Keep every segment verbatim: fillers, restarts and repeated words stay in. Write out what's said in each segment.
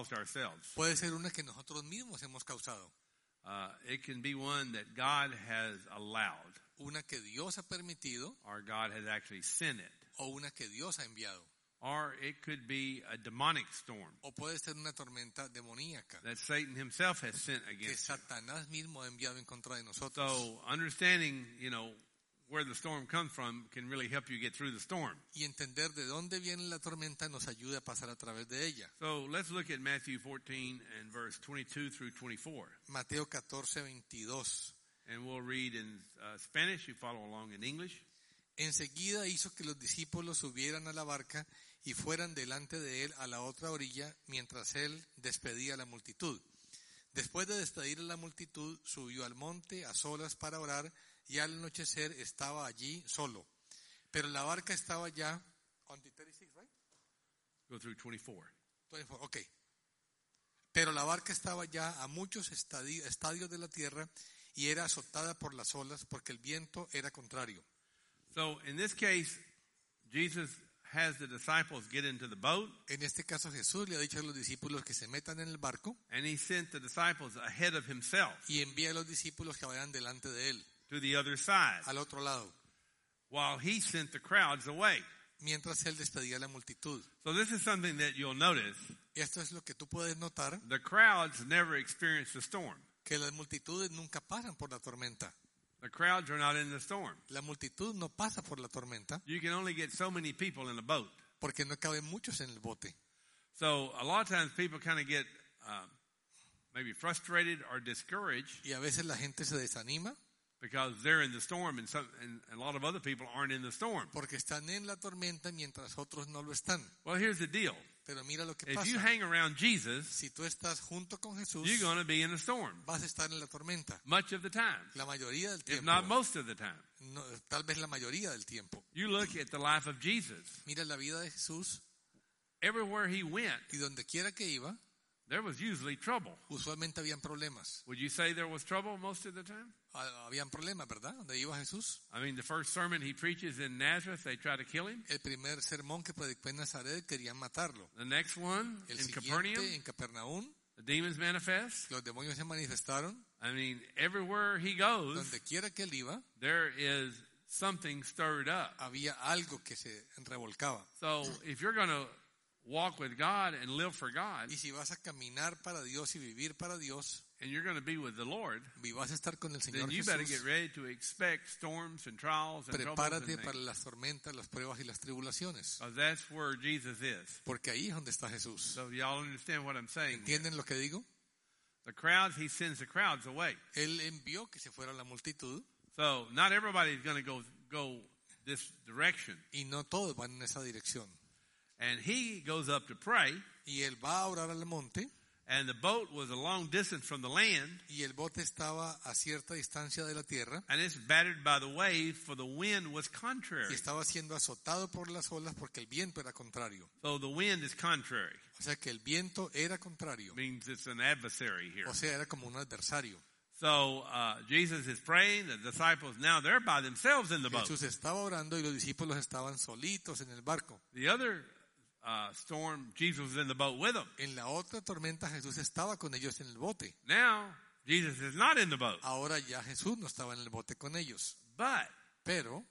caused ourselves. Puede ser una que nosotros mismos hemos causado. Uh, it can be one that God has allowed, Una que Dios ha permitido or God has actually sent it. o una que Dios ha enviado. Or it could be a demonic storm O puede ser una tormenta demoníaca that Satan himself has sent que against us. Satanás mismo ha enviado en contra de nosotros. So understanding, you know, where the storm comes from can really help you get through the storm. Y entender de dónde viene la tormenta nos ayuda a pasar a través de ella. So let's look at Matthew fourteen and verse twenty-two through twenty-four. Mateo catorce, veintidós. And we'll read in uh, Spanish. You follow along in English. Enseguida hizo que los discípulos subieran a la barca y fueran delante de él a la otra orilla, mientras él despedía a la multitud. Después de despedir a la multitud, subió al monte a solas para orar, y al anochecer estaba allí solo. Pero la barca estaba ya... On the thirty-six, right? Go through twenty-four. twenty-four, ok. Pero la barca estaba ya a muchos estadi- estadios de la tierra y era azotada por las olas porque el viento era contrario. So in this case, Jesus has the disciples get into the boat, En este caso Jesús le ha dicho a los discípulos que se metan en el barco and he sent the disciples ahead of himself y envía a los discípulos que vayan delante de él, to the other side, al otro lado, while he sent the crowds away. mientras él despedía a la multitud. So this is something that you'll notice. Y esto es lo que tú puedes notar, The crowds never experience the storm. que las multitudes nunca pasan por la tormenta. The crowds are not in the storm. La multitud no pasa por la tormenta You can only get so many people in a boat. porque no caben muchos en el bote. So a lot of times people kind of get um, maybe frustrated or discouraged Y a veces la gente se desanima because they're in the storm and, some, and a lot of other people aren't in the storm. porque están en la tormenta mientras otros no lo están. Well, here's the deal. Pero mira lo que If you pasa. hang around Jesus, Si tú estás junto con Jesús, you're going to be in a storm vas a estar en la tormenta. much of the time, La mayoría del if tiempo. not most of the time. No, tal vez la mayoría del tiempo. You look at the life of Jesus. Mira la vida de Jesús Everywhere he went, y donde quiera que iba, there was usually trouble. usualmente habían problemas. Would you say there was trouble most of the time? Ah, Habían problemas, ¿verdad? Donde iba Jesús. I mean, the first sermon he preaches in Nazareth, they try to kill him. El primer sermón que predicó en Nazaret querían matarlo. The next one El in siguiente Capernaum, en Capernaum, the demons manifest. los demonios se manifestaron. I mean, everywhere he goes, Donde quiera que él iba, there is something stirred up. había algo que se revolcaba. So if you're going to walk with God and live for God, Y si vas a caminar para Dios y vivir para Dios, and you're going to be with the Lord, y vas a estar con el then Señor you better get Jesús, ready to expect storms and trials and troubles. prepárate And para things. las tormentas, las pruebas y las tribulaciones. 'Cause that's where Jesus is. Porque ahí es donde está Jesús. So y'all understand what I'm saying here. ¿Entienden lo que digo? The crowds, he sends the crowds away. Él envió que se fuera la multitud So not everybody's going to go go this direction. y no todos van en esa dirección. And he goes up to pray, Y él va a orar al monte and the boat was a long distance from the land, y el bote estaba a cierta distancia de la tierra and it's battered by the wave, for the wind was y contrary. estaba siendo azotado por las olas porque el viento era contrario. So the wind is contrary. O sea que el viento era contrario. Means it's an adversary here. O sea, era como un adversario. So uh, Jesus is praying. The disciples, now they're by themselves in the boat. Jesús estaba orando y los discípulos estaban solitos en el barco. The other uh, storm, Jesus was in the boat with them. En la otra tormenta Jesús estaba con ellos en el bote. Now Jesus is not in the boat, Ahora ya Jesús no estaba en el bote con ellos. but Pero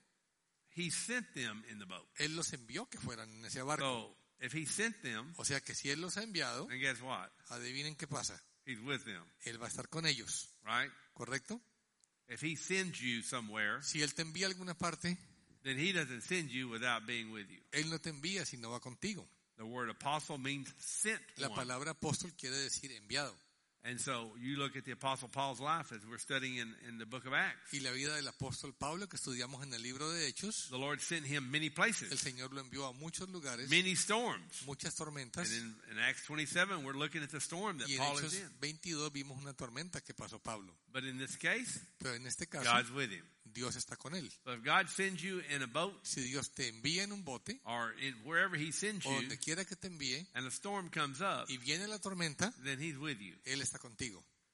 he sent them in the boat. Él los envió que fueran en ese barco. So if he sent them, O sea que si Él los ha enviado, then guess what? adivinen qué pasa. He's with them, Él va a estar con ellos. right? ¿Correcto? If he sends you somewhere, Si Él te envía a alguna parte, then he doesn't send you without being with you. Él no te envía si no va contigo. The word apostle means sent La one. palabra apóstol quiere decir enviado. And so you look at the Apostle Paul's life as we're studying in, in the book of Acts. Y la vida del apóstol Pablo que estudiamos en el libro de Hechos, The Lord sent him many el places, Señor lo envió a muchos lugares, many storms. muchas tormentas. And in, in Acts twenty-seven, we're looking at the storm that Y en Paul Hechos is in. veintidós vimos una tormenta que pasó Pablo. But in this case, Pero en este caso, God's with him. Dios está con él. So if God sends you in a boat Si Dios te envía en un bote, or in wherever he sends o you, donde quiera que te envíe, and a storm comes up, y viene la tormenta, then he's with you. Él está contigo.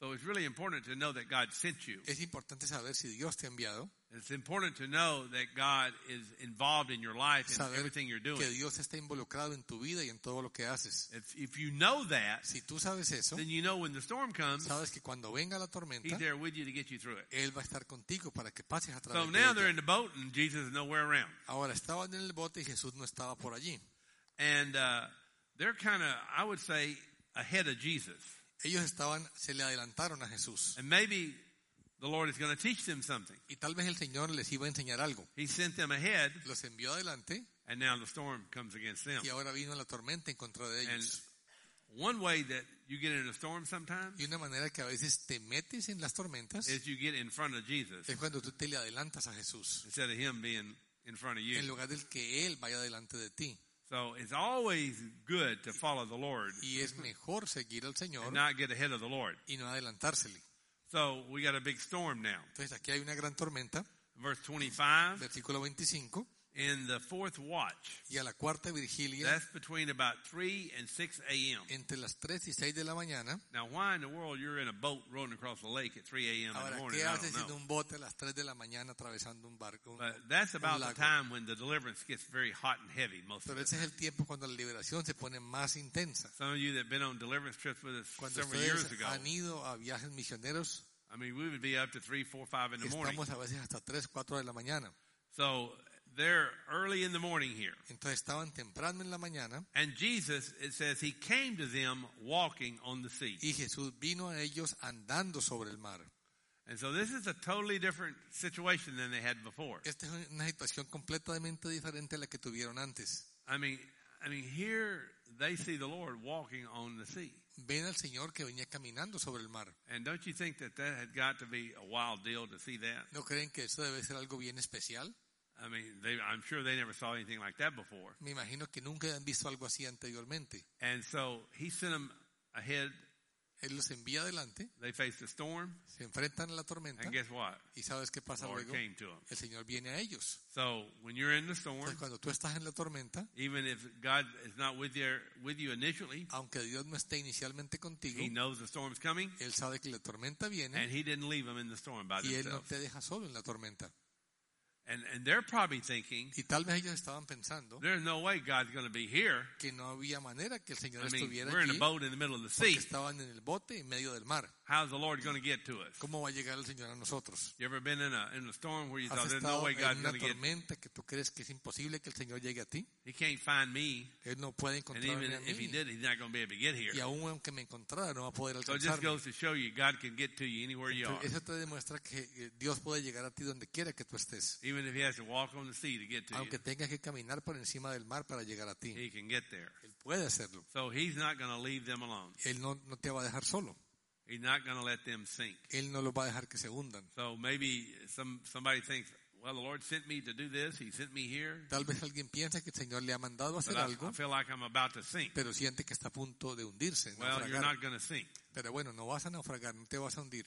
So it's really important to know that God sent you. Es importante saber si Dios te ha enviado, It's important to know that God is involved in your life and saber everything you're doing. que Dios está involucrado en tu vida y en todo lo que haces. If, if you know that, Si tú sabes eso, then you know when the storm comes, sabes que cuando venga la tormenta, He's there with you to get you through it. Él va a estar contigo para que pases a So través de now they're in ella. the boat and Jesus is nowhere around. Ahora estaban en el bote y Jesús no estaba por allí. And uh, they're kind of, I would say, ahead of Jesus. Ellos estaban, se le adelantaron a Jesús. And maybe the Lord is going to teach them something. Y tal vez el Señor les iba a enseñar algo. He sent them ahead, Los envió adelante and now the storm comes against them. y ahora vino la tormenta en contra de And ellos. one way that you get in a storm sometimes Y una manera que a veces te metes en las tormentas is you get in front of Jesus es cuando tú te le adelantas a Jesús, instead of Him being in front of en you. lugar del que Él vaya delante de ti. So it's always good to follow the Lord Y es mejor seguir al Señor and not get ahead of the Lord. y no adelantársele. So we got a big storm now. Entonces aquí hay una gran tormenta, Verse twenty-five, versículo veinticinco, in the fourth watch, y a la cuarta vigilia, that's between about three and six a.m. entre las tres y seis de la mañana. Now, why in the world you're in a boat rowing across the lake at three a.m. in the Ahora, morning, ¿qué I haces don't en know. un bote a las tres de la mañana atravesando un barco? un- But that's about the lago? time when the deliverance gets very hot and heavy most of Pero the ese time. es el tiempo cuando la liberación se pone más intensa. Some of you that have been on deliverance trips with us Cuando several years ustedes ago, han ido a viajes misioneros, I mean, we would be up to three, four, five in the morning. estamos a veces hasta tres, cuatro de la mañana. So they're early in the morning here. Entonces estaban temprano en la mañana And Jesus, it says, He came to them walking on the sea. y Jesús vino a ellos andando sobre el mar. And so this is a totally different situation than they had before. Esta es una situación completamente diferente a la que tuvieron antes. I mean, I mean, here they see the Lord walking on the sea. Ven al Señor que venía caminando sobre el mar. And don't you think that that had got to be a wild deal to see that? ¿No creen que eso debe ser algo bien especial? I mean, they, I'm sure they never saw anything like that before. Me imagino que nunca han visto algo así anteriormente. And so He sent them ahead. Él los envía adelante, They faced a storm. se enfrentan a la tormenta And guess what? y ¿sabes qué The pasa Lord luego? came to them. El Señor viene a ellos. So when you're in the storm, Entonces cuando tú estás en la tormenta, even if God is not with you, with you initially, aunque Dios no esté inicialmente contigo, He knows the storm's coming. Él sabe que la tormenta And viene He didn't leave them in the storm by y Él no themselves. te deja solo en la tormenta. And, and they're probably thinking, Y tal vez ellos estaban pensando there's no way God's going to be here. que no había manera que el Señor I mean, estuviera we're in a allí boat in the middle of the porque sea. estaban en el bote en medio del mar. How's the Lord going to get to us? ¿Cómo va a llegar el Señor a nosotros? You ever been in a in a storm where you ¿Has thought there's no estado way en God's una going to get? tormenta que tú crees que es imposible que el Señor llegue a ti? He can't find me, Él no puede and encontrarme even a if He mí. did, He's not going to be able to get here. Y aún aunque me encontrara, no va a poder So it just alcanzarme. goes to show you God can get to you anywhere you are, Entonces, eso te demuestra que eh, Dios puede llegar a ti donde quiera que tú estés. even if He has to walk on the sea to get to you. Aunque tengas que caminar por encima del mar para llegar a ti. He can get there. Él puede hacerlo. So He's not going to leave them alone. Él no, no te va a dejar solo. He's not going to let them sink. Él no los va a dejar que se hundan. So maybe some somebody thinks, well, the Lord sent me to do this. He sent me here. Tal vez alguien piensa que el Señor le ha mandado a hacer But I, algo, I feel like I'm about to sink. pero siente que está a punto de hundirse, Well, you're naufragar. not going to sink. Pero bueno, no vas a naufragar, no te vas a hundir.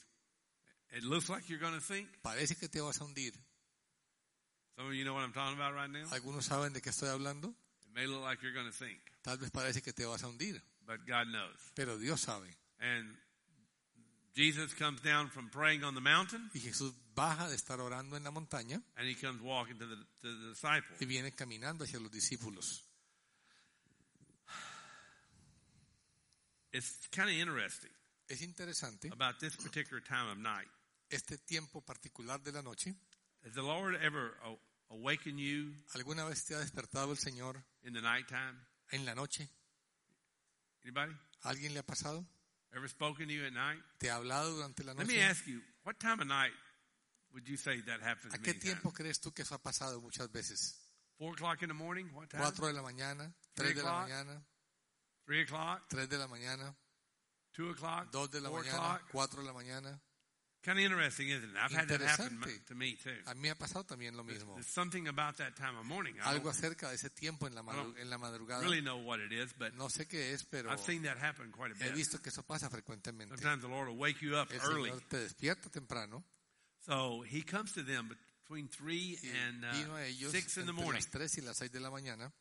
It looks like you're going to sink. Parece que te vas a hundir. Some of you know what I'm talking about right now. ¿Algunos saben de qué estoy hablando? It may look like you're going to sink, Tal vez parece que te vas a hundir, but God knows. pero Dios sabe. And Jesus comes down from praying on the mountain, Y Jesús baja de estar orando en la montaña and He comes walking to the, to the disciples. y viene caminando hacia los discípulos. It's kind of interesting Es interesante about this particular time of night. este tiempo particular de la noche. Has the Lord ever a- awakened you ¿Alguna vez te ha despertado el Señor in the nighttime? en la noche? Anybody? ¿A alguien le ha pasado? Ever spoken to you at night? ¿Te ha hablado durante la Let me noche? ask you, what time of night would you say that happens ¿A many qué tiempo times? crees tú que eso ha pasado muchas veces? Four o'clock in the morning? What time? ¿Cuatro de la mañana? Three ¿Tres de la o'clock? mañana? Three o'clock? ¿Tres de la mañana? Two o'clock? ¿Dos de la Four mañana? o'clock? ¿Cuatro de la mañana? Kind of interesting, isn't it? I've had that happen Interesante. to me too. A mí me ha pasado también lo mismo. There's something about that time of morning. I Algo don't acerca de ese tiempo en la, madru- en la madrugada. really know what it is, but No sé qué es, pero I've seen that happen quite a he bit. visto que eso pasa frecuentemente. Sometimes the Lord will wake you up El early. Señor te despierta temprano So He comes to them between three y and vino a uh, ellos six in the entre morning. las tres y las seis de la mañana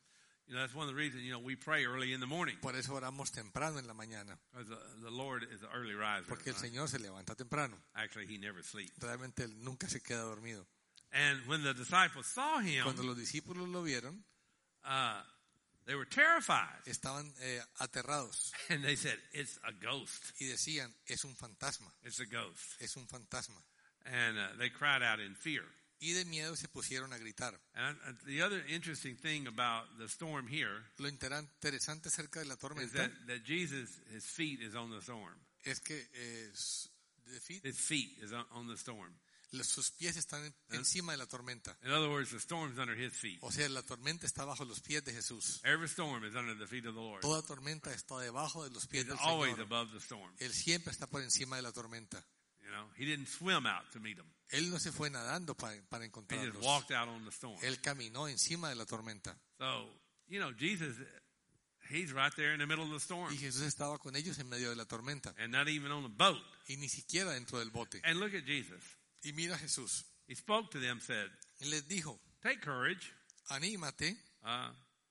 You know, that's one of the reasons, you know, we pray early in the morning. Por eso oramos temprano en la mañana. Because the, the Lord is an early riser. Porque el Right? Señor se levanta temprano. Actually, he never sleeps. Realmente Él nunca se queda dormido. And when the disciples saw him, Cuando los discípulos lo vieron, uh, they were terrified. estaban eh, aterrados And they said, it's a ghost. y decían, es un fantasma, It's a ghost. es un fantasma. And uh, they cried out in fear. Y de miedo se pusieron a gritar. And uh, the other interesting thing about the storm here Lo intera- interesante acerca de la is tormenta that, that Jesus, his feet is on the storm. es que eh, s- de fi- His feet is on, on the storm. los- sus pies están en- encima de la tormenta. In other words, the storm's under his feet. O sea, la tormenta está bajo los pies de Jesús. Every storm is under the feet of the Lord. Toda tormenta está debajo de los pies He's del always Señor. above the storm. Él siempre está por encima de la tormenta. You know, he didn't swim out to meet them. Él no se fue nadando para, para He just encontrarlos. walked out on the storm. Él caminó encima de la tormenta. So, you know, Jesus, he's right there in the middle of the storm. Y Jesús estaba con ellos en medio de la tormenta. And not even on a boat. Y ni siquiera dentro del bote. And look at Jesus. Y mira a Jesús. He spoke to them, said, Y les dijo, take courage. anímate, Uh,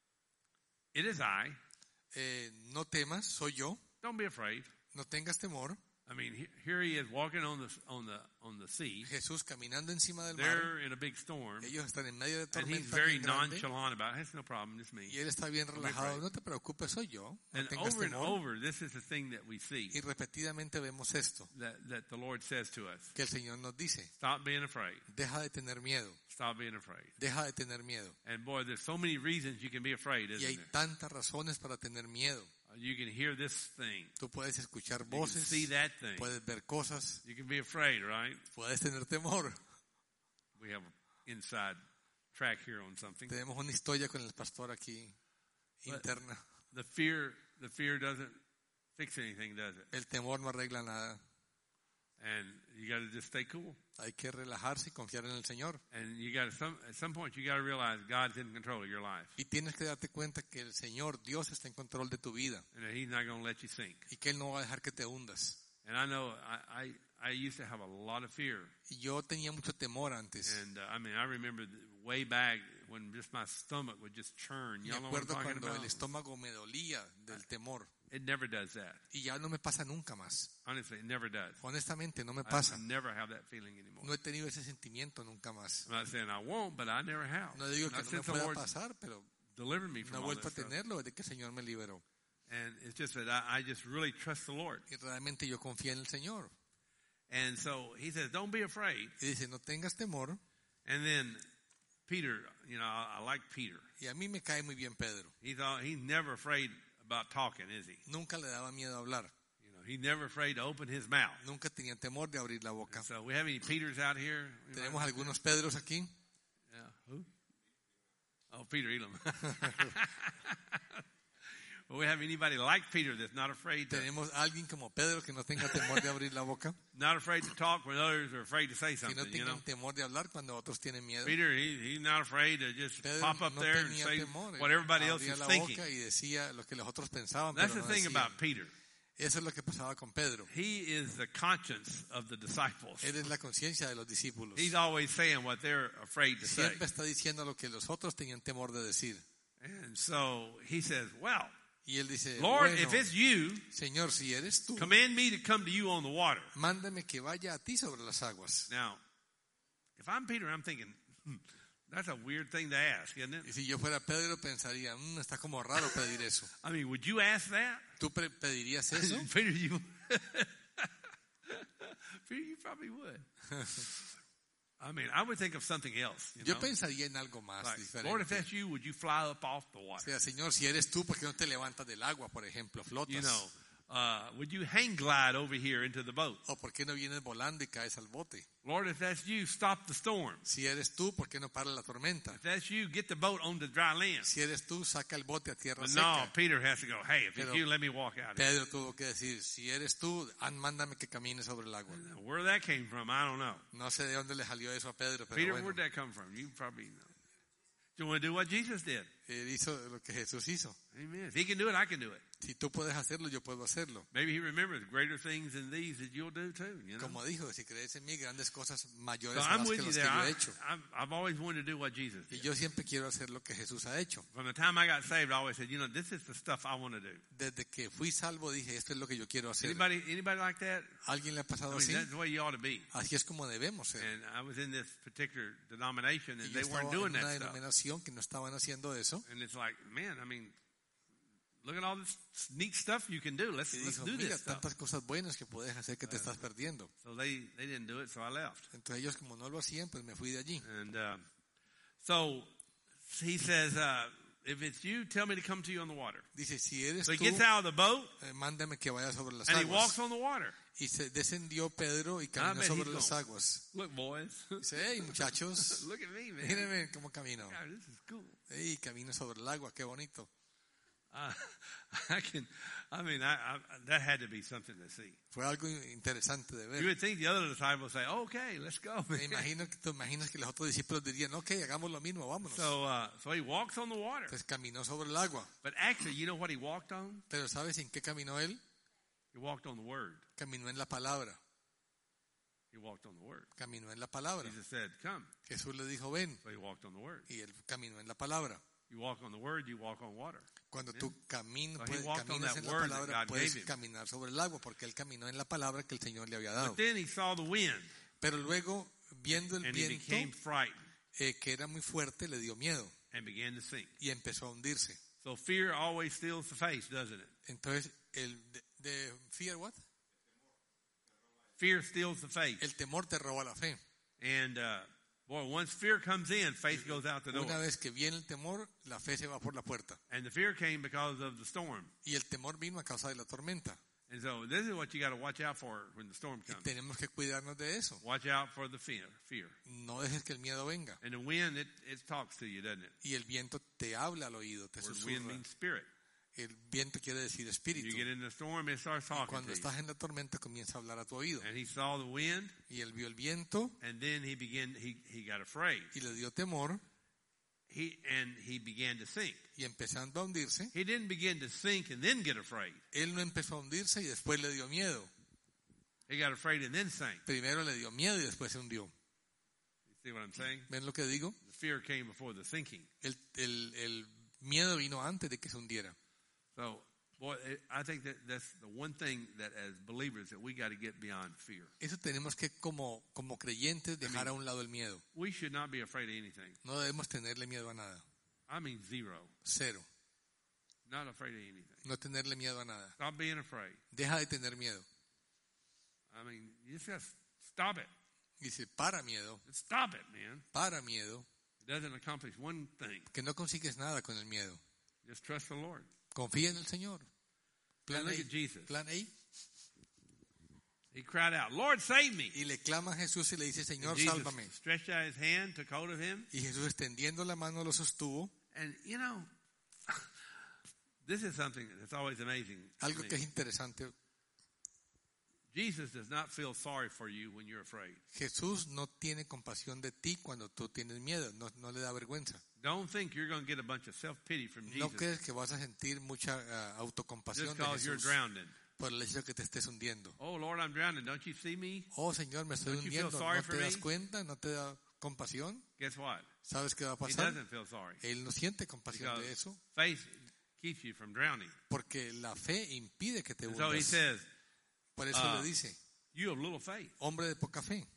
it is I. eh, no temas, soy yo, Don't be afraid. no tengas temor. I mean, he- here he is walking on the on the on the sea. Jesús caminando encima del mar. They're in a big storm, Ellos están en medio de and he's tormenta very bien grande. nonchalant about it. It's no problem, it's me. Y él está bien be relajado. afraid. No te preocupes, soy yo. No And tengas over and temor. over, this is the thing that we see Y repetidamente vemos esto, that that the Lord says to us: que el Señor nos dice, stop being afraid. deja de tener miedo, Stop being afraid. deja de tener miedo. And boy, there's so many reasons you can be afraid, Y isn't hay there? tantas razones para tener miedo. Uh, You can hear this thing. Tú puedes escuchar You can voces, see that thing. puedes ver cosas, You can be afraid, right? puedes tener temor. We have an inside track here on something. Tenemos una historia con el pastor aquí interna. The fear, the fear doesn't fix anything, does it? El temor no arregla nada. And you got to just stay cool. Hay que relajarse y confiar en el Señor. And you got to some at some point you got to realize God's in control of your life, Y tienes que darte cuenta que el Señor, Dios, está en control de tu vida and that He's not going to let you sink. y que Él no va a dejar que te hundas. And I know I I, I used to have a lot of fear, Y yo tenía mucho temor antes. and uh, I mean I remember the, way back when just my stomach would just churn. Me Y'all know what I'm acuerdo talking cuando about? el estómago me dolía del temor. It never does that. Y ya no me pasa nunca más. Honestly, it never does. Honestamente, no me I, pasa. I never have that feeling anymore. No he tenido ese sentimiento nunca más. I'm not saying I won't, but I never have. No digo que Not no me since the pueda Lord pasar, pero delivered me no from he all vuelto this a stuff. tenerlo desde que el Señor me liberó. And it's just that I, I just really trust the Lord. Y realmente yo confío en el Señor. And so he says, don't be afraid. Y dice, no tengas temor. And then Peter, you know, I, I like Peter. Y a mí me cae muy bien Pedro. He's all, he's never afraid about talking, is he? Nunca le daba miedo a hablar. You know, he's never afraid to open his mouth. Nunca tenía temor de abrir la boca. So we have any Peters out here? Tenemos algunos Pedros aquí. Yeah. Who? Oh, Peter Elam. Well, we have anybody like Peter that's not afraid to, Tenemos alguien como Pedro que no tenga temor de abrir la boca. not afraid to talk when others are afraid to say Que no something, you know? tengan temor de hablar cuando otros tienen miedo. Peter, he, he's not afraid to just Pedro pop up no there and tenía say temor. what everybody else Abría is la thinking. boca y decía lo que los otros pensaban, That's pero the no thing decían. about Peter. Eso es lo que pasaba con Pedro. He is the conscience of the disciples. Él es la conciencia de los discípulos. He's always saying what they're afraid to say. Siempre está diciendo lo que los otros tenían temor de decir. And so he says, well, Y él dice, Lord, bueno, if it's you, Señor, si eres tú, command me to come to you on the water. mándame que vaya a ti sobre las aguas. Now, if I'm Peter, I'm thinking, hmm, that's a weird thing to ask, isn't it? Y si yo fuera Pedro, pensaría, "Mm, está como raro pedir eso. I mean, would you ask that? ¿Tú pre- pedirías eso? Peter, you Peter, you probably would. I mean, I would think of something else. You Yo know? pensaría en algo más Like, Lord, if diferente. that's you, would you fly up off the O water? sea, Señor, si eres tú, ¿por qué no te levantas del agua, por ejemplo, flotas? You know, uh, would you hang glide over here into the boat? ¿O por qué no vienes volando y caes al bote? Lord, if that's you, stop the storm. Si eres tú, ¿por qué no paras la tormenta? If that's you, get the boat on the dry land. Si eres tú, saca el bote a tierra But no, seca. Peter has to go, hey, if it's Pero- you, let me walk out here. Pedro tuvo que decir, si eres tú, ah, mándame que camine sobre el agua. Where that came from, I don't know. No sé de dónde le salió eso a Pedro, pero Peter, bueno. where'd that come from? You probably know. You want to do what Jesus did. Él hizo lo que Jesús hizo. Amen. If he can do it, I can do it. Si tú puedes hacerlo, yo puedo hacerlo. Maybe he remembers greater things than these that you'll do too. You know? Como dijo, si crees en mí, grandes cosas mayores So harás I'm que with you las que there. yo I, he hecho. I'm, I've always wanted to do what Jesus Y did. yo siempre quiero hacer lo que Jesús ha hecho. From the time I got saved, I always said, you know, this is the stuff I want to do. Desde que fui salvo dije, esto es lo que yo quiero hacer. Anybody, anybody like that? ¿Alguien le ha I pasado mean, así? that's the way you ought to be. Así es como debemos ser. And I was in this particular denomination, Y and yo they estaba weren't en doing una that stuff. denominación que no estaban haciendo eso. And it's like, man, I mean, look at all this neat stuff you can do. Let's Y let's dijo, do mira, this stuff. tantas cosas buenas que puedes hacer que te estás perdiendo. So they they didn't do it, so I left. Entonces ellos como no lo hacían, pues me fui de allí. And uh, so he says, uh, if it's you, tell me to come to you on the water. Dice, si eres So he tú, gets out of the boat eh, mándame que vaya sobre las and he walks aguas. on the water. Y se descendió Pedro y I caminó bet sobre he's las going, aguas. Look, boys, Dice, hey muchachos, look at me, man. mírenme cómo camino. God, this is cool. Hey, camino sobre el agua, qué bonito. Uh, I can, I mean, I, I, that had to be something to see. Fue algo interesante de You ver. would think the other disciples say, okay, let's go. Me Man. imagino que tú imaginas que los otros discípulos dirían, ok, hagamos lo mismo, vámonos. So, uh, so he walks on the water. Entonces caminó sobre el agua. But actually, you know what he walked on? Pero ¿sabes en qué caminó él? He walked on the word. Caminó en la palabra. He walked on the word. Caminó en la palabra. Jesus said, come. Jesús le dijo, ven. So he walked on the word. Y él caminó en la palabra. You walk on the word, you walk on water. Cuando tú camino, So he puedes, walked on caminas that en la word that palabra, God puedes gave him. caminar sobre el agua, porque él caminó en la palabra que el Señor le había dado. But then he saw the wind, Pero luego, viendo el and he became viento, frightened eh, que era muy fuerte, le dio miedo and began to sink. y empezó a hundirse. So fear always steals the face, doesn't it? Entonces, el de, de fear what? Fear steals the face. El temor te roba la fe. And uh, boy, once fear comes in, faith goes out the door. Una vez que viene el temor, la fe se va por la puerta. And the fear came because of the storm. Y el temor vino a causa de la tormenta. And so this is what you got to watch out for when the storm Y comes. tenemos que cuidarnos de eso. Watch out for the fear. Fear. No dejes que el miedo venga. And the wind, it, it talks to you, doesn't it? Y el viento te habla al oído, te Word susurra. wind means spirit. El viento quiere decir You espíritu. get in the storm, it starts talking Cuando to you. estás en la tormenta comienza a hablar a tu oído. And he saw the wind, Y él vio el viento and then he began. He he got afraid. y le dio temor He and he began to sink. y empezando a hundirse, He didn't begin to sink and then get afraid. él no empezó a hundirse y después le dio miedo. He got afraid and then sank. Primero le dio miedo y después se hundió. You see what I'm saying? ¿Ven lo que digo? The fear came before the sinking. El, el, el miedo vino antes de que se hundiera. So, boy, it- I think that that's the one thing that as believers that we got to get beyond fear. Eso tenemos que como, como creyentes dejar a un lado el miedo. We should not be afraid of anything. No debemos tenerle miedo a nada. I mean zero. Cero. Not afraid of anything. No tenerle miedo a nada. Stop being afraid. Deja de tener miedo. I mean, you just got to stop it. Dice, para miedo, Just stop it, man. para miedo, It doesn't accomplish one thing. que no consigues nada con el miedo. Just trust the Lord. Confía en el Señor. Plan And look A. at Jesus. Plan A. He cried out, Lord, save me. Y le clama a Jesús y le dice, Señor, And Jesus sálvame. stretched out his hand, took hold of him. Y Jesús extendiendo la mano lo sostuvo. And, you know, this is something that's always amazing. to Algo me. que es interesante. Jesus does not feel sorry for you when you're afraid. Jesús no tiene compasión de ti cuando tú tienes miedo. No, no le da vergüenza. Don't think you're going to get a bunch of self-pity from No Jesus crees que vas a sentir mucha uh, autocompasión just de because you're Jesús drowning. por el hecho de que te estés hundiendo. Oh, Lord, I'm drowning. Don't you see me? Oh, Señor, me estoy Don't you feel hundiendo. sorry ¿No for te das me? cuenta? ¿No te da compasión? Guess what? ¿Sabes qué va a He pasar? doesn't feel sorry. Él no siente compasión Because de eso faith keeps you from drowning. porque la fe impide que te And so he hundas. says, Por eso uh, le dice, you have little faith. hombre de poca fe,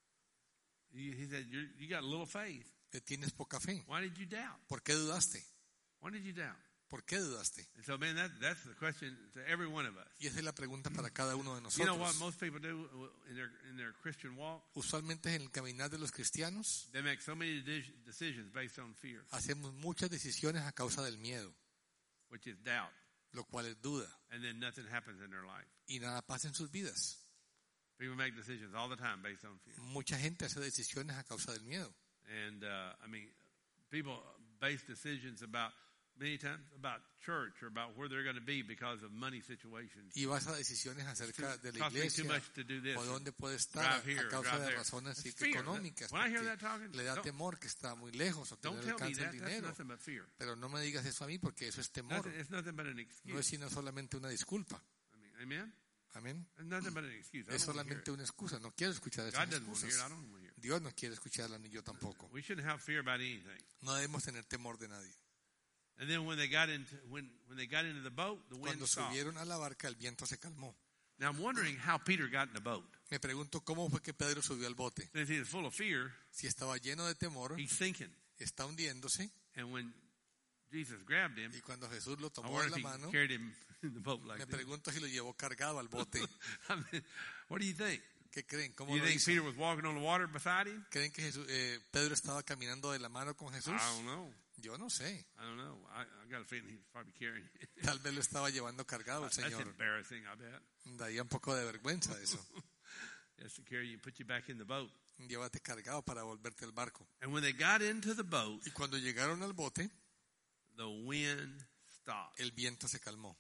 He he said, you're, you got little faith. que tienes poca fe. Why did you doubt? ¿Por qué dudaste? Why did you doubt? ¿Por qué dudaste? And so, man, that, that's the question to every one of us. Y esa es la pregunta para cada uno de You know what nosotros. most people do in their in their Christian walk? Usualmente en el caminar de los cristianos They make so many de- decisions based on fear, hacemos muchas decisiones a causa del miedo, which is doubt, lo cual es duda, and then nothing happens in their life. y nada pasa en sus vidas. People make decisions all the time based on fear. Mucha gente hace decisiones a causa del miedo. And, uh, I mean, people base decisions about many times about church or about where they're going to be because of money situations. Y vas a decisiones acerca de la Costs me too iglesia much to do this. o dónde puede estar a, Drive here, a causa drive de there. razones It's fear. económicas. When I hear porque that talking, le da don't, temor que está muy lejos o que no don't le tell me alcanza el that. That's dinero. nothing but fear. Pero no me digas eso a mí porque eso es temor. Nothing, it's nothing but an No excuse. es sino solamente una disculpa. I mean, amen? Amén. It's nothing but an excuse. I Es don't want to hear solamente it. una excusa. No quiero escuchar God esas doesn't want to hear it. I excusas. don't want to hear it. Dios no quiere escucharla ni yo tampoco. We shouldn't have fear about anything. No debemos tener temor de nadie. And then when they got into when when they got into the boat, the wind Cuando stopped. subieron a la barca, el viento se calmó. Now I'm wondering how Peter got in the boat. Me pregunto cómo fue que Pedro subió al bote. Since he was full of fear, Si estaba lleno de temor, he's sinking. está hundiéndose. And when Jesus grabbed him, Y cuando Jesús lo I tomó wonder de if la he mano, carried him in the boat like me this. pregunto si lo llevó cargado al bote. I mean, what do you think? ¿Qué creen? ¿Cómo You lo think hizo? Peter was walking on the water beside him? ¿Creen que Jesús- eh, Pedro estaba caminando de la mano con Jesús? I don't know. Yo no sé. I don't know. I, I got a feeling he's probably carrying it. Tal vez lo estaba llevando cargado el That's Señor. embarrassing, I bet. Daría un poco de vergüenza eso. Just to carry you and put you back in the boat. Llévate cargado para volverte al barco. And when they got into the boat, Y cuando llegaron al bote, the wind stopped. el viento se calmó.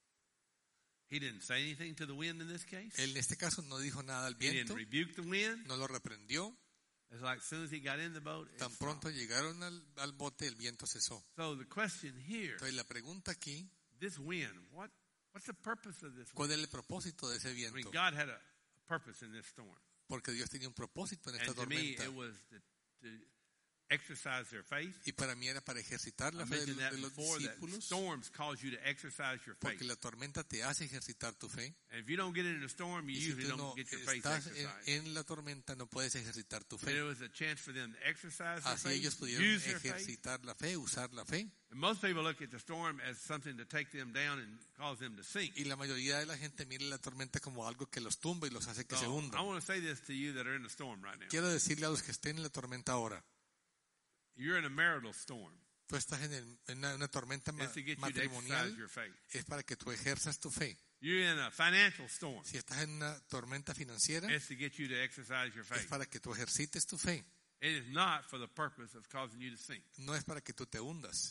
He didn't say anything to the wind in this case. Él en este caso no dijo nada al He didn't viento, rebuke the wind. no lo reprendió. It's like as soon as he got in the boat, it Tan stopped. pronto llegaron al, al bote, el viento cesó. So the question here, Entonces la pregunta aquí, this wind, what what's the purpose of this ¿cuál wind? es el propósito de ese I mean, viento? God had a, a purpose in this storm. Porque Dios tenía un propósito en esta And to me, tormenta. it was to, to exercise their faith. Y para mí era para ejercitar I la fe de, mentioned that de los before, that discípulos, storms cause you to exercise your faith. porque la tormenta te hace ejercitar tu fe. And if you don't get into the storm, you Y si usually tú don't no get your faith estás en, exercised. en la tormenta, no puedes ejercitar tu But it fe. was a chance for them to exercise their Así faith, ellos pudieron use their faith. ejercitar la fe, usar la fe. And most people look at the storm as something to take them down and cause them to sink. Y la mayoría de la gente mira la tormenta como algo que los tumba y los hace que se So, I hundan. want to say this to you that are in the storm right now. Quiero decirle a los que estén en la tormenta ahora, You're in a marital storm. tú estás en, el- en una, una tormenta ma- It's to get you to matrimonial, exercise your faith. es para que tú ejerzas tu fe. You're in a financial storm. Si estás en una tormenta financiera, It's to get you to exercise your es faith. para que tú ejercites tu fe. It is not for the purpose of causing you to sink. No es para que tú te hundas.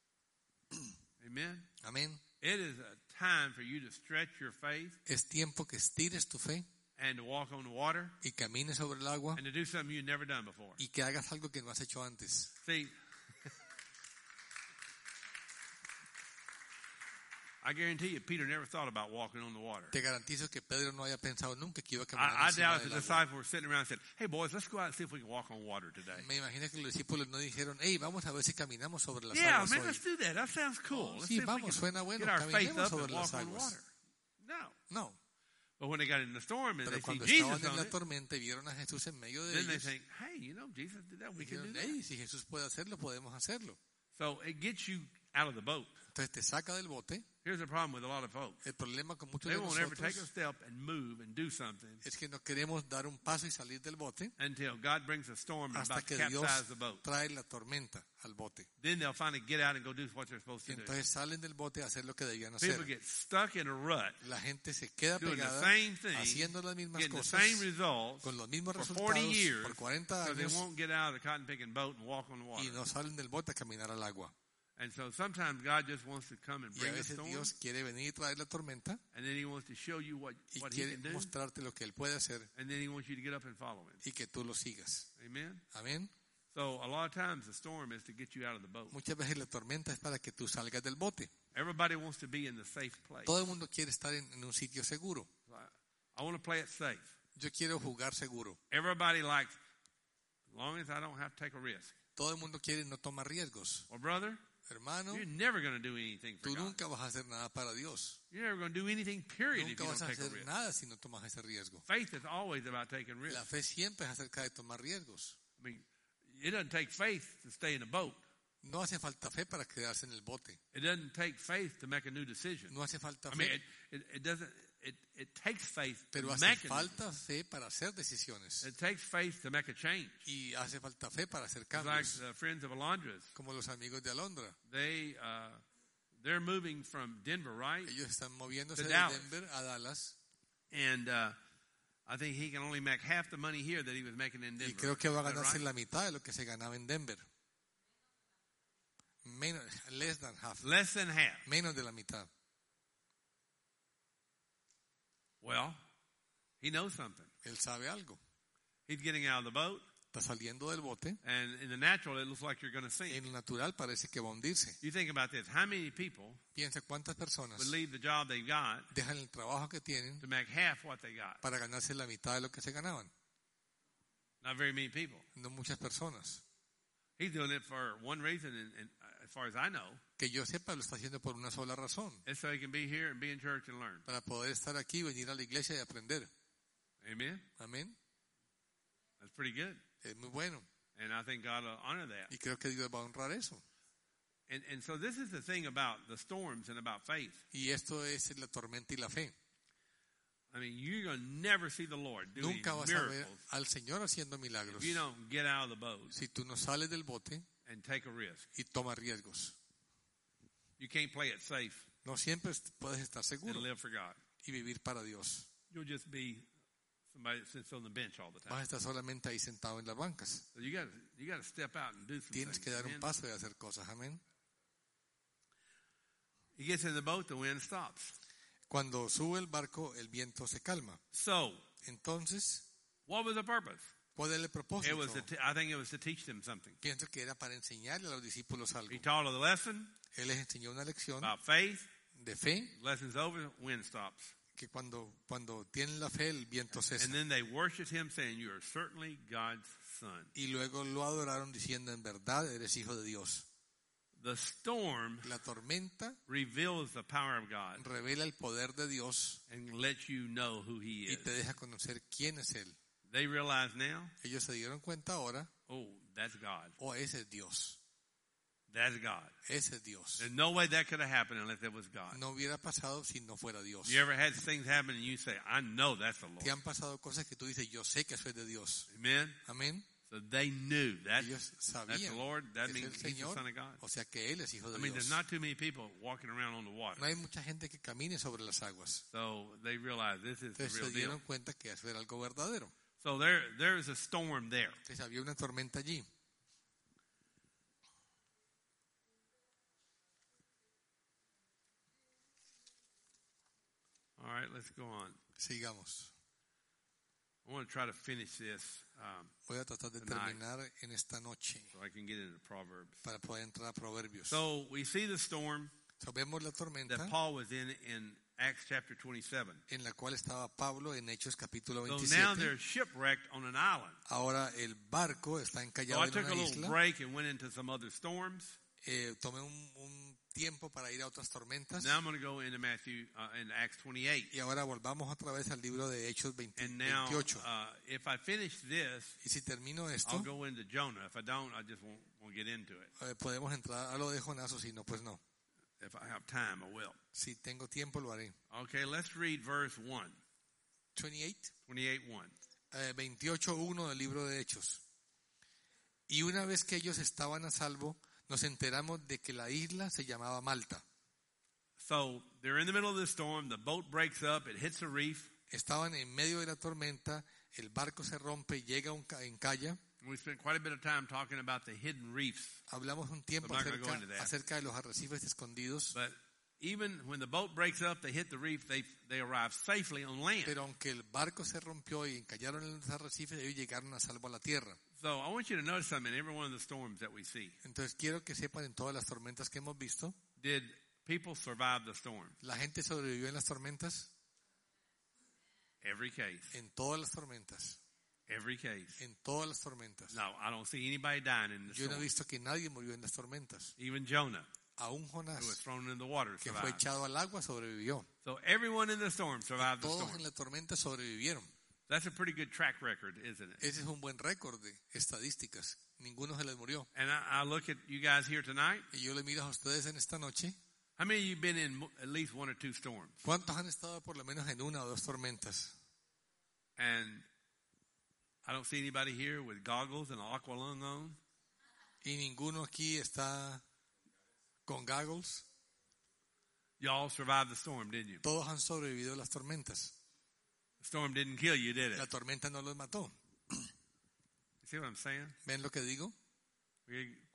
Amen. Amén. It is a time for you to stretch your faith Es tiempo que estires tu fe and to walk on the water y camines sobre el agua and to do something you've never done before. y que hagas algo que no has hecho antes. See, I guarantee you, Peter never thought about walking on the water. Te garantizo que Pedro no haya pensado nunca que iba a caminar I, I encima doubt if the del agua. disciples were sitting around and said, "Hey boys, let's go out and see if we can walk on water today." Me imagino que los discípulos no dijeron, hey, vamos a ver si caminamos sobre las Yeah, aguas man, hoy. let's do that. That sounds cool. Oh, Let's sí, see if we vamos, can suena bueno, get our faith caminemos up sobre and las walk on aguas. water. No. No, But when they got in the storm and pero they see cuando Jesus estaban en on la it, tormenta y vieron a Jesús en medio de then they ellos, think, "Hey, you know, Jesus did that. We can do dijeron, that." hey, si Jesús puede hacerlo, podemos hacerlo. So it gets you out of the boat. Entonces te saca del bote. Here's the problem with a lot of folks. El problema con muchos They de won't ever take a nosotros step and move and do something es que no queremos dar un paso y salir del bote until God brings a storm and hasta about to que Dios capsize the boat. trae la tormenta al bote. Then they'll finally get out and go do what they're supposed Y to do. entonces salen del bote a hacer lo que debían People hacer. get stuck in a rut, La gente se queda doing the pegada, same thing, haciendo las mismas getting the cosas, same results con los mismos for forty resultados years por cuarenta because they años won't get out of the cotton picking boat and walk on the water. y no salen del bote a caminar al agua. And so sometimes God just wants to come and Y a bring a veces storm, Dios quiere venir y traer la tormenta and then He wants to show you what, y what He quiere can do, mostrarte lo que Él puede hacer and then He wants you to get up and follow Him. y que tú lo sigas. Amen? Amén. So a lot of times the storm is to get you out of the boat. Muchas veces la tormenta es para que tú salgas del bote. Everybody wants to be in the safe place. Todo el mundo quiere estar en, en un sitio seguro. So I, I want to play it safe. Yo quiero jugar seguro. Everybody likes, as long as I don't have to take a risk. Todo el mundo quiere no tomar riesgos. Well, brother, Hermano, you're never going to do anything for tú God. nunca vas a hacer nada para Dios. You're never going to do anything, period, if Nunca you vas don't a take a hacer risk. nada si no tomas ese riesgo. Faith is always about taking La risks. fe siempre es acerca de tomar riesgos. I mean, it doesn't take faith to stay in a boat. No hace falta fe para quedarse en el bote. It doesn't take faith to make a new decision. No hace falta I mean, fe, it, it, it doesn't. It, it takes faith to pero hace make a falta fe para hacer decisiones. It takes faith to make a change. Y hace falta fe para hacer It's like cambios. the friends of Alondra's. Como los amigos de Alondra. They uh, they're moving from Denver, right? Ellos están moviéndose To de Dallas. Denver a Dallas. And uh, I think he can only make half the money here that he was making in Y Denver. creo que va a Is that ganarse right? la mitad de lo que se ganaba en Denver. Menos, less than half. Less than half. Menos de la mitad. Well, he knows something. Él sabe algo. He's getting out of the boat, Está saliendo del bote. and in the natural, it looks like you're going to sink. En lo natural parece que va a hundirse. You think about this. How many people Piensa cuántas personas would leave the job they got dejan el trabajo que tienen to make half what they got? para ganarse la mitad de lo que se ganaban. Not very many people. No muchas personas. He's doing it for one reason, and, and as far as I know, Que yo sepa, lo está haciendo por una sola razón. it's so he can be here and be in church and learn. Para poder estar aquí, venir a la iglesia y aprender. Amen? Amén. That's pretty good. Es muy bueno. And I think God will honor that. Y creo que Dios va a honrar eso. And, and so this is the thing about the storms and about faith. Y esto es la tormenta y la fe. I mean, you're going to never see the Lord doing Nunca vas a ver miracles al Señor haciendo milagros if you don't get out of the boat si tú no sales del bote and take a risk. y tomas riesgos. You can't play it safe No siempre puedes estar seguro and live for God. y vivir para Dios. You'll just be somebody that sits on the bench all the Vas a time. estar solamente ahí sentado en las bancas. So you got you got to step out and do some Tienes things. que dar un Amen? paso y hacer cosas. Amén. He gets in the boat, the wind stops. Cuando sube el barco, el viento se calma. So, Entonces, what was the purpose? ¿cuál es el It propósito? was to t- I think it was to teach them something. Pienso que era para enseñarle a los discípulos algo. He taught a lesson Él les enseñó una lección about faith. de fe, Lesson's over, wind stops. que cuando, cuando tienen la fe, el viento cesa. And then they worshiped him, saying, "You are certainly God's son." Y luego lo adoraron diciendo, en verdad eres hijo de Dios. The storm La tormenta reveals the power of God revela el poder de Dios and lets you know who He y is. te deja conocer quién es Él. They realize now, Ellos se dieron cuenta ahora, oh, that's God. oh, ese es Dios, That's God. ese es Dios. There's no way that could have happened unless it was God. No hubiera pasado si no fuera Dios. You ever had things happen and you say, "I know that's the Te Lord." han pasado cosas que tú dices, yo sé que eso es de Dios. Amen. Amén. So they knew that Ellos that's the sabían Lord. That que es means el He's the Señor, Son of God. o sea que Él es hijo I de mean, there's Dios. not too many people walking around on the water. No hay mucha gente que camine sobre las aguas. So they realize this is the Entonces real se deal. dieron cuenta que eso era algo verdadero. So there, there is a storm there. Entonces había una tormenta allí. All right, let's go on. Sigamos. I want to try to finish this um, Voy a tratar de Tonight. terminar en esta noche so I can get into Proverbs. para poder entrar a Proverbios. So we see the storm So, vemos la that tormenta Paul was in in Acts chapter twenty-seven. en la cual estaba Pablo en Hechos capítulo So now veintisiete. they're shipwrecked on an island. Ahora el barco está So encallado I en took a una little isla. break and went into some other storms. Eh, tomé un, un tiempo para ir a otras tormentas. Now I'm going to go into Matthew uh, in Acts twenty-eight. Y ahora volvamos otra vez al libro de Hechos veinte, And now, veintiocho. uh, if I finish this, Y si termino esto, I'll go into Jonah. If I don't, I just won't, won't get into it. eh, podemos entrar a lo de Jonás, o si no, pues no. If I have time, I will. Si tengo tiempo, lo haré. Okay, let's read verse one, veintiocho, twenty-eight one. eh, veintiocho uno del libro de Hechos. Y una vez que ellos estaban a salvo, nos enteramos de que la isla se llamaba Malta. So they're in the middle of the storm. The boat breaks up. It hits a reef. Estaban en medio de la tormenta, el barco se rompe, llega a un ca- encalla. We spent quite a bit of time talking about the hidden reefs. Hablamos un tiempo I'm not gonna go acerca, into that. acerca de los arrecifes escondidos. But even when the boat breaks up, they hit the reef. They they arrive safely on land. Pero aunque el barco se rompió y encallaron en los arrecifes, ellos llegaron a salvo a la tierra. So I want you to notice something in every one of the storms that we see. Entonces quiero que sepan, en todas las tormentas que hemos visto, Did people survive the storm? la gente sobrevivió en las tormentas, Every case. en todas las tormentas, Every case. en todas las tormentas. No, I don't see anybody dying in the Yo no he storm. visto que nadie murió en las tormentas. Even Jonah, Aún who was Jonás, thrown in the water, que fue survived. echado al agua, sobrevivió. So everyone in the storm survived the Todos storm. en la tormenta sobrevivieron. That's a pretty good track record, isn't it? Ese es un buen récord de estadísticas. Ninguno se les murió. And I, I look at you guys here tonight. Y yo le miro a ustedes en esta noche. How many of you been in mo- at least one or two storms? ¿Cuántos han estado por lo menos en una o dos tormentas? And I don't see anybody here with goggles and aqualung on. Y ninguno aquí está con goggles. Y'all survived the storm, didn't you? Todos han sobrevivido a las tormentas. The storm didn't kill you, did La it? tormenta no los mató. You see what I'm saying? ¿Ven lo que digo? We quit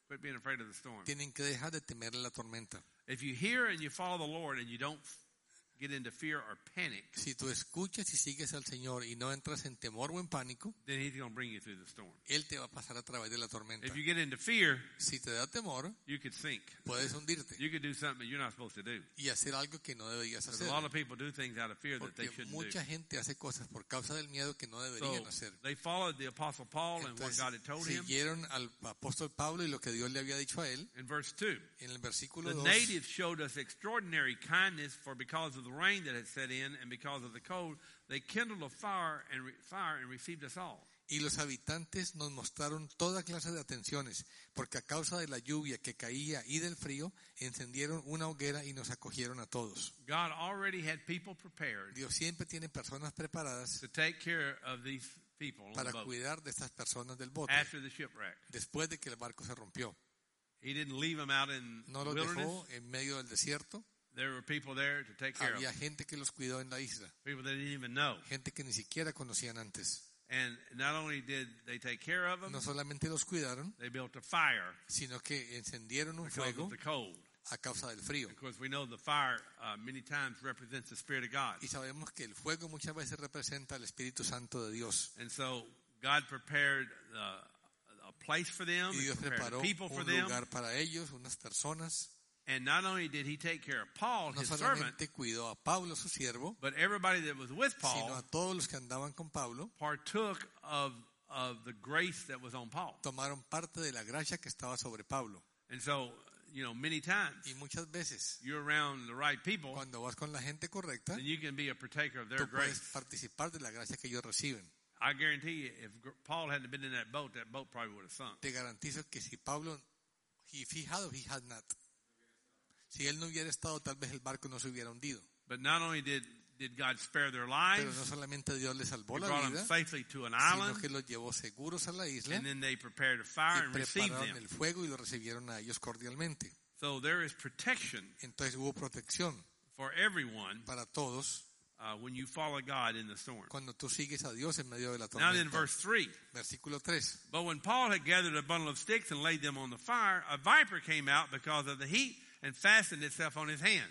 Quit being afraid of the storm. Tienen que dejar de temer la tormenta. If you hear and you follow the Lord and you don't get into fear or panic, Si tú escuchas y sigues al Señor y no entras en temor o en pánico, then He's going to bring you through the storm. Él te va a pasar a través de la tormenta. If you get into fear, Si te da temor, you could sink. puedes hundirte You could do something that you're not supposed to do. y hacer algo que no deberías Because hacer. a lot of people do things out of fear that they Porque shouldn't do. mucha gente hace cosas por causa del miedo que no So deberían hacer. they followed the Apostle Paul and what Entonces, God had told him. siguieron al apóstol Pablo y lo que Dios le había dicho a él. In verse two, En el versículo the dos, natives showed us extraordinary kindness, for because of the rain that had set in and because of the cold, they kindled a fire and re- fire and received us all. y los habitantes nos mostraron toda clase de atenciones, porque a causa de la lluvia que caía y del frío, encendieron una hoguera y nos acogieron a todos. God already had people prepared Dios siempre tiene personas preparadas to take care of these people on para the boat cuidar de estas personas del bote, after the shipwreck. después de que el barco se rompió. He didn't leave them out in No the los wilderness. dejó en medio del desierto. There were people there to take care of Había them. gente que los cuidó en la isla, People they didn't even know. gente que ni siquiera conocían antes. And not only did they take care of them, No solamente los cuidaron, they built a fire sino que encendieron un because fuego of the cold. a causa del frío. Because we know the fire uh, many times represents the Spirit of God. Y sabemos que el fuego muchas veces representa al Espíritu Santo de Dios. And so God prepared uh, a place for them, Y He Dios prepared preparó a people for un them. lugar para ellos, unas personas. And not only did He take care of Paul, No his servant, solamente cuidó a Pablo, su siervo, but everybody that was with sino Paul a todos los que andaban con Pablo. partook of, of the grace that was on Paul. Tomaron parte de la gracia que estaba sobre Pablo. And so, you know, many times Y muchas veces, you're around the right people, cuando vas con la gente correcta, then you can be a partaker of their tú puedes grace. participar de la gracia que ellos reciben. I guarantee you, if Gr- Paul hadn't been in that boat, that boat probably would have sunk. Te garantizo que si Pablo, if he had or he had not, si él no hubiera estado, tal vez el barco no se hubiera hundido. But not only did, did God spare their Pero lives, no solamente Dios les salvó He la brought them vida, safely to an sino island, que los llevó seguros a la isla and then they prepared a fire y and received prepararon them. el fuego y lo recibieron a ellos cordialmente. So there is protection Entonces hubo protección for everyone para todos uh, when you follow God in the storm. cuando tú sigues a Dios en medio de la Now then, tormenta. verse three. Versículo tres. But when Paul had gathered a bundle of sticks and laid them on the fire, a viper came out because of the heat and fastened itself on his hand.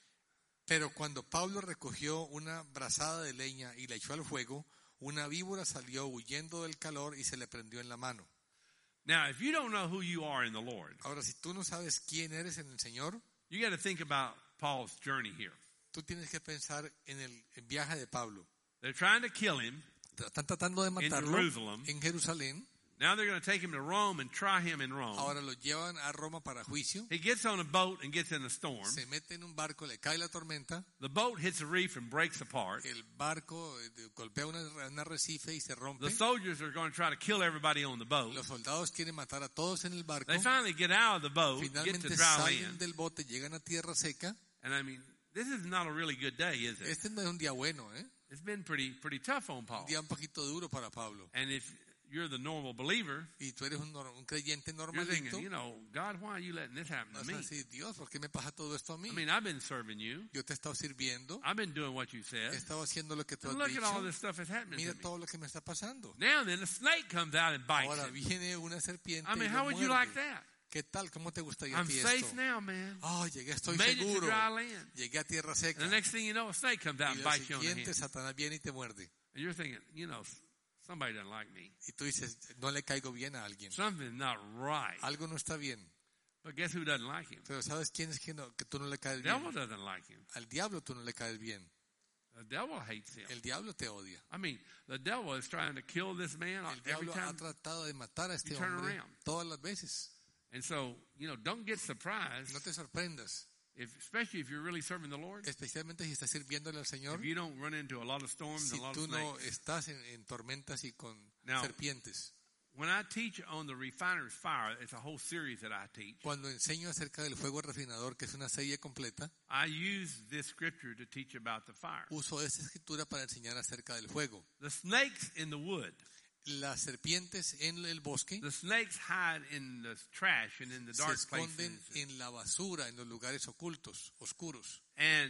Pero cuando Pablo recogió una brazada de leña y la echó al fuego, una víbora salió huyendo del calor y se le prendió en la mano. Now, if you don't know who you are in the Lord, Ahora, si tú no sabes quién eres en el Señor, you got to think about Paul's journey here. tú tienes que pensar en el en viaje de Pablo. They're trying to kill him. Están tratando de matarlo Jerusalem. en Jerusalén. Now they're going to take him to Rome and try him in Rome. Ahora lo llevan a Roma para juicio. He gets on a boat and gets in a storm. Se mete en un barco, le cae la tormenta. The boat hits a reef and breaks apart. El barco eh, golpea una, un arrecife y se rompe. The soldiers are going to try to kill everybody on the boat. Los soldados quieren matar a todos en el barco. They finally get out of the boat, get to Finalmente dry salen land. del bote, llegan a tierra seca. And I mean, this is not a really good day, is it? Este no es un día bueno, ¿eh? It's been pretty pretty tough on Paul. Un día un poquito duro para Pablo. And if you're the normal believer, Y tú eres un, nor- un creyente you're normalito. thinking, you know, God, why are you letting this happen to Vas me? a decir, Dios, ¿por qué me pasa todo esto a mí? I mean, I've been serving you. Yo te he estado sirviendo, I've been doing what you he said. estado haciendo lo que tú And has look at all dicho. this stuff that's happening Mira to me. todo lo que me está pasando. Now then, a snake comes out and bites Ahora him. viene una serpiente I y mean, lo how would you muerde. like that? ¿Qué tal? ¿Cómo te gustaría a I'm ti safe esto? now, man. Oh, llegué, estoy Made it to seguro. dry land. Llegué a tierra seca. And the next thing you know, a snake comes out Y and lo bites you on the siguiente, hand. Satanás viene y te muerde. And you're thinking, you know, somebody doesn't like me. Y tú dices, no le caigo bien a alguien. Something's not right. Algo no está bien. But guess who doesn't like him? Pero ¿sabes quién es que, no, que tú no le caes The devil bien? doesn't like him. Al diablo tú no le caes bien. The devil hates him. El diablo te odia. I mean, the devil is trying to kill this man El every diablo ha time. tratado de matar a este you turn hombre around. todas las veces. And so, you know, don't get surprised, No te sorprendas, if, especially if you're really serving the Lord. especialmente si estás sirviéndole al Señor. If you don't run into a lot of storms Si and a lot tú of no snakes. estás en, en tormentas y con Now, serpientes. When I teach on the refiner's fire, it's a whole series that I teach. Cuando enseño acerca del fuego refinador, que es una serie completa, I use this scripture to teach about the fire. uso esta escritura para enseñar acerca del fuego. The snakes in the wood. Las serpientes en el bosque The snakes hide in the trash and in the se dark esconden places. en la basura, en los lugares ocultos, oscuros. And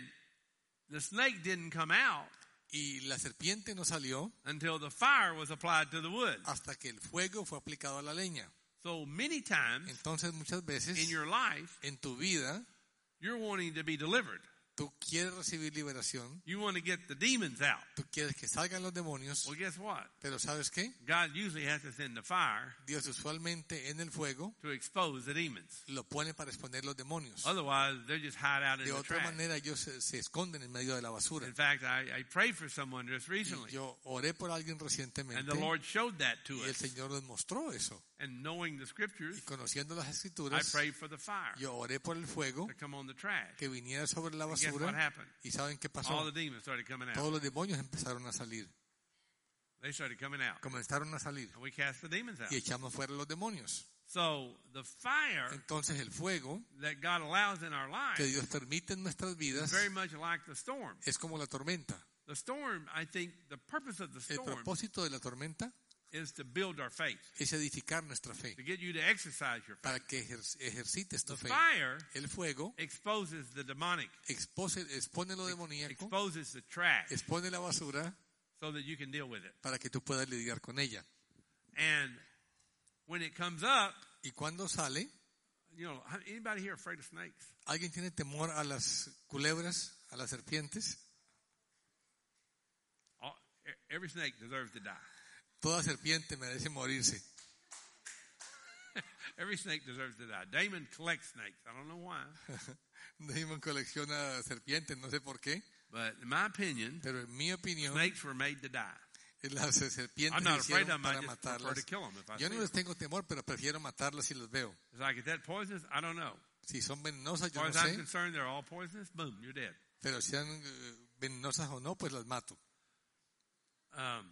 the snake didn't come out Y la serpiente no salió until the fire was applied to the wood. hasta que el fuego fue aplicado a la leña. So many times Entonces muchas veces in your life, en tu vida you're wanting to be delivered. tú quieres recibir liberación, You want to get the demons out. tú quieres que salgan los demonios, Well, guess what? pero ¿sabes qué? God usually has to send the fire Dios usualmente en el fuego to expose the demons. lo pone para exponer los demonios. Otherwise, they just hide out in De the otra trash. manera ellos se, se esconden en medio de la basura. In fact, I, I prayed for someone just recently, Y yo oré por alguien and the recientemente Lord showed that to y el us. Señor nos mostró eso. And knowing the scriptures, Y conociendo las I escrituras, prayed for the fire yo oré por el fuego to come on the trash. que viniera sobre la And guess what basura. happened? ¿Y saben qué All pasó? the demons started coming out. Todos los demonios empezaron a salir. They started coming out. Comenzaron a salir. And we cast the demons out. Y echamos fuera los demonios. So the fire Entonces el fuego that God allows in our que lives Dios permite en nuestras is vidas very much like the storm. es como la tormenta. The storm, I think, the purpose of the El storm propósito de la tormenta is to build our faith, es edificar nuestra fe, to get you to exercise your faith. para que ejer- ejercites tu The fe. fire El fuego exposes the demonic, expose, expone lo demoníaco, exposes the trash, expone la basura so that you can deal with it. para que tú puedas lidiar con ella. And when it comes up, Y cuando sale, you know, anybody here afraid of snakes? ¿alguien tiene temor a las culebras, a las serpientes? All, every snake deserves to die. Toda serpiente merece morirse. Every snake deserves to die. Damon collects snakes. I don't know why, Damon colecciona serpientes, no sé por qué, but in my opinion, pero en mi opinión, snakes were made to die. las serpientes I'm se not afraid of hicieron them. I para just prefer matarlas. to kill them if I Yo see no les them. tengo temor, pero prefiero matarlas si los veo. It's like, is that poisonous? I don't know. Si son venenosas, As yo far no as I'm sé, concerned, they're all poisonous. Boom, you're dead. pero sean eh, venenosas o no, pues las mato. Um,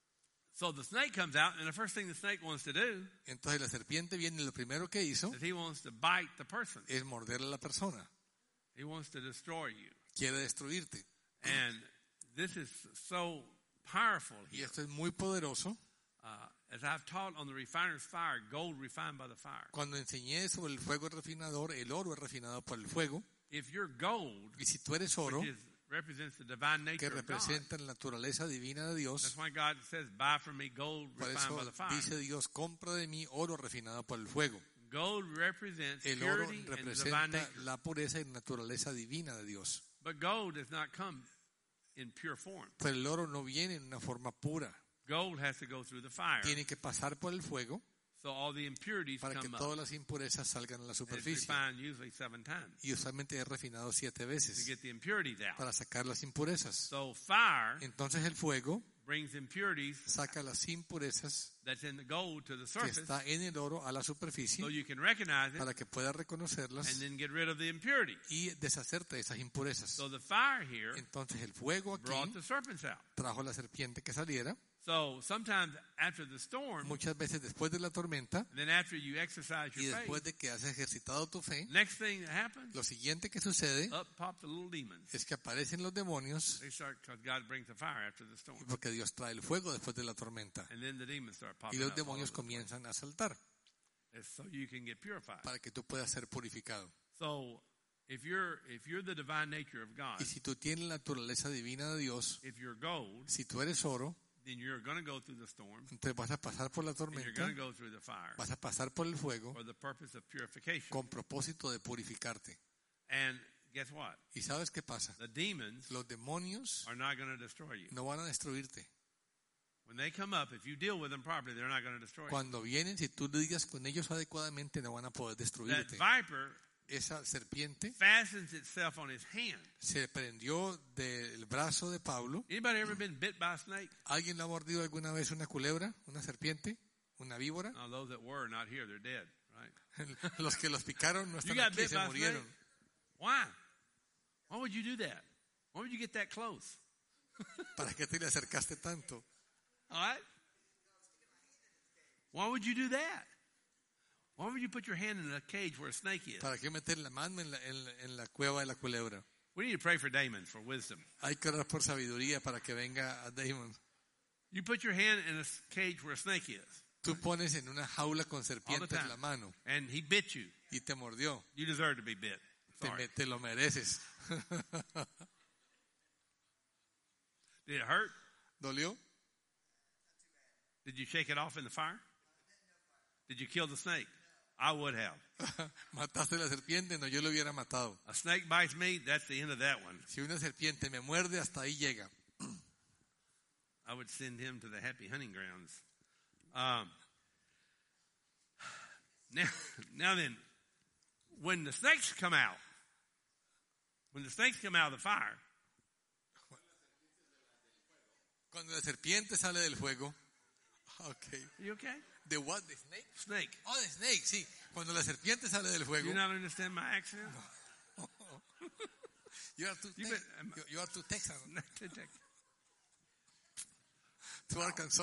so the snake comes out, and the first thing the snake wants to do Entonces la serpiente viene y lo primero que hizo is he wants to bite the person. es morder a la persona. He wants to destroy you. Quiere destruirte. And this is so powerful Y here. esto es muy poderoso. Uh, as I've taught on the refiner's fire, gold refined by the fire. Cuando enseñé sobre el fuego refinador, el oro es refinado por el fuego. If you're gold, Y si tú eres oro, which is, represents the divine nature que of God, representa la naturaleza divina de Dios, that's why God says, buy from me gold por refined by eso the fire. dice Dios, compra de mí oro refinado por el fuego. Gold represents El oro purity and the divine representa nature. la pureza y naturaleza divina de Dios. But gold does not come in pure form. Pero el oro no viene en una forma pura. Gold has to go through the fire. Tiene que pasar por el fuego So all the impurities para que come up. todas las impurezas salgan a la And it's superficie. refined usually seven times Y usualmente es refinado siete to veces get the impurities out. para sacar las impurezas. So fire Entonces el fuego brings impurities saca las impurezas that's in the gold to the que surface está en el oro a la superficie so you can recognize it para que puedas and reconocerlas then get rid of the impurities. y deshacerte de esas impurezas. So the fire here Entonces el fuego brought aquí the serpents out. trajo la serpiente que saliera. So sometimes after the storm, Muchas veces después de la tormenta and then after you exercise y your después faith, de que has ejercitado tu fe, next thing that happens, lo siguiente que sucede up pop the little demons. es que aparecen los demonios They start because God brings the fire after the storm, porque Dios trae el fuego después de la tormenta. and then the demons start Y popping los up. all demonios over the comienzan a saltar place. So you can get purified. para que tú puedas ser purificado. So if you're if you're the divine nature of God, Y si tú tienes la naturaleza divina de Dios, if you're gold, si tú eres oro, then you're going to go through the storm, entonces vas a pasar por la and you're tormenta, going to go through the fire vas a pasar por el fuego for the purpose of purification. con propósito de purificarte. And guess what? ¿Y sabes qué pasa? The demons Los demonios are not going to destroy you. no van a destruirte. When they come up, if you deal with them properly, they're not going to destroy you. Cuando vienen, si tú lidias con ellos adecuadamente, no van a poder That destruirte. viper Esa serpiente fastens itself on his hand. se prendió del brazo de Pablo. Anybody ever been bit by a snake? ¿Alguien le ha mordido alguna vez una culebra, una serpiente, una víbora? No, those that were not here, they're dead, right? Los que los picaron no You están got aquí, bit se by a murieron. snake? Why? Why would you do that? Why would you get that close? ¿Para qué te le acercaste tanto? All right? Why would you do that? Why would you put your hand in a cage where a snake is? ¿Para qué meter la mano en la, en la- en la cueva de la culebra? We need to pray for Damon for wisdom. Hay que orar por sabiduría para que venga a Damon. You put your hand in a s- cage where a snake is, Tú pones en una jaula con all the serpientes time, la mano and he bit you. y te mordió. You deserve to be bit. Te, Sorry. me- te lo mereces. Did it hurt? ¿Dolió? Did you shake it off in the fire? Did you kill the snake? I would have. ¿Mataste la serpiente? No, yo lo hubiera matado. A snake bites me, that's the end of that one. Si una serpiente me muerde, hasta ahí llega. I would send him to the happy hunting grounds. Um, now, now then, when the snakes come out, when the snakes come out of the fire, Cuando la serpiente sale del fuego. Okay. are you okay? The what? The snake? Snake. Oh, the snake, sí. Cuando la serpiente sale del Do fuego. you not understand my accent? You are too, You Tex- bet- I'm- you, you are too Texan. so To Arkansas.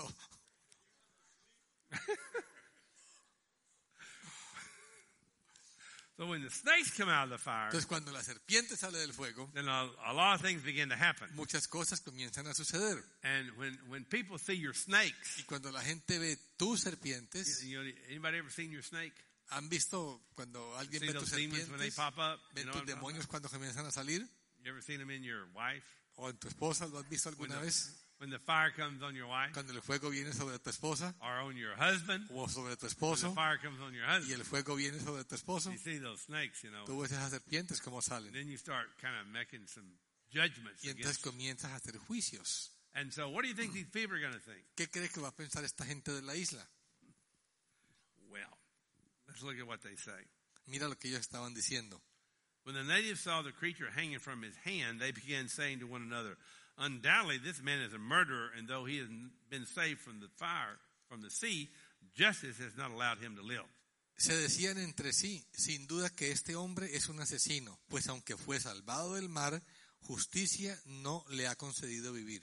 when the snakes come out of the fire, Entonces, cuando la serpiente sale del fuego, then a, a lot of things begin to happen. muchas cosas comienzan a suceder. And when, when people see your snakes, Y cuando la gente ve tus serpientes, you know, anybody ever seen your snake? ¿han visto cuando alguien See ve tus those demons when they serpientes? pop up? You ¿Ven know tus what I'm talking demonios cuando comienzan a salir? about? You ever seen them in your wife? ¿O en tu esposa lo has visto When alguna the, vez? when the fire comes on your wife Cuando el fuego viene sobre tu esposa or on your husband, o sobre tu when esposo the fire comes on your y husband, el fuego viene sobre tu esposo, you see those snakes, you know. tú ves esas serpientes como salen. Then you start kind of making some judgments Y entonces against. comienzas a hacer juicios. And so, what do you think these people are going to think? ¿Qué crees que va a pensar esta gente de la isla? Well, let's look at what they say. Mira lo que ellos estaban diciendo. When the natives saw the creature hanging from his hand, they began saying to one another, "Undoubtedly, this man is a murderer, and though he has been saved from the fire, from the sea, justice has not allowed him to live." Se decían entre sí, sin duda que este hombre es un asesino, pues aunque fue salvado del mar, justicia no le ha concedido vivir.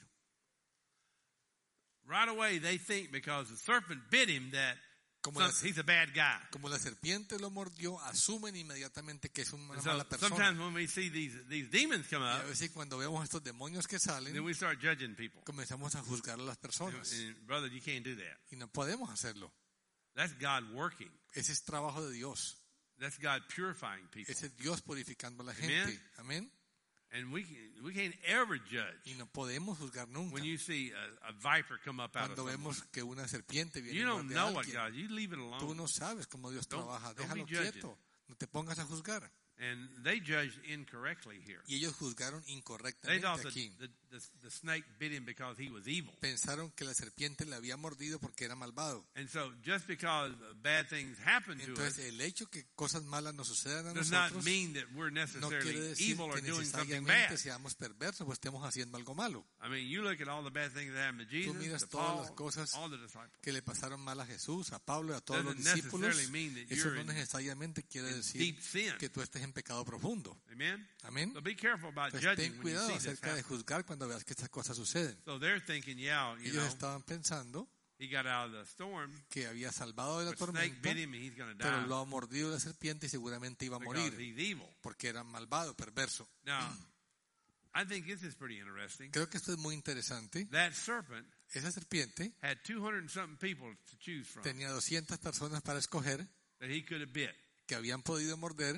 Right away, they think because the serpent bit him that Como some- la, he's a bad guy. como la serpiente lo mordió, asumen inmediatamente que es una And so mala persona. sometimes when we see these these demons come Y a up, veces cuando vemos estos demonios que then salen, we start judging people. comenzamos a juzgar a las personas. And, brother, you can't do that. Y no podemos hacerlo. That's God working. Ese es trabajo de Dios. That's God purifying people. Ese es Dios purificando a la Amen. gente. Amén. And we can, we can't ever judge Y no podemos juzgar nunca. when you see a, a viper come up out of Cuando someone. vemos que una serpiente viene You y don't muerde know a what alguien, God. You leave it tú alone. no sabes cómo Dios Don't- trabaja. don't Déjalo be judging. quieto. No te pongas a juzgar. And they judged incorrectly here. Y ellos juzgaron They incorrectamente thought that aquí. the, the, the snake bit him because he was evil. Pensaron que la serpiente le había mordido porque era malvado. And so just because bad things happen to us Entonces, el hecho que cosas malas nos sucedan a does not nosotros mean that we're no necessarily quiere decir evil or que doing something necesariamente bad. seamos perversos o estemos haciendo algo malo. I mean, you look at all the bad things that happened to Jesus, miras to todas Paul, las cosas all the disciples. Que le pasaron mal a Jesús, a Pablo y a todos los Doesn't discípulos. necessarily mean that Eso you're no in- necesariamente quiere in decir deep sin. que tú estés en pecado profundo. Amen? Amén. So be careful about Entonces, judging ten when you cuidado see this acerca de happen. juzgar cuando veas que estas cosas suceden. So they're thinking, yeah, you Ellos know, estaban pensando he got out of the storm, que había salvado de la but snake tormenta, bit him and he's going to pero die lo ha mordido la serpiente y seguramente iba a because morir he's evil. porque era malvado, perverso. Now, I think this is pretty interesting. Creo que esto es muy interesante. That serpent Esa serpiente had two hundred and something people to choose from tenía doscientas personas para escoger that he could have bit. que habían podido morder.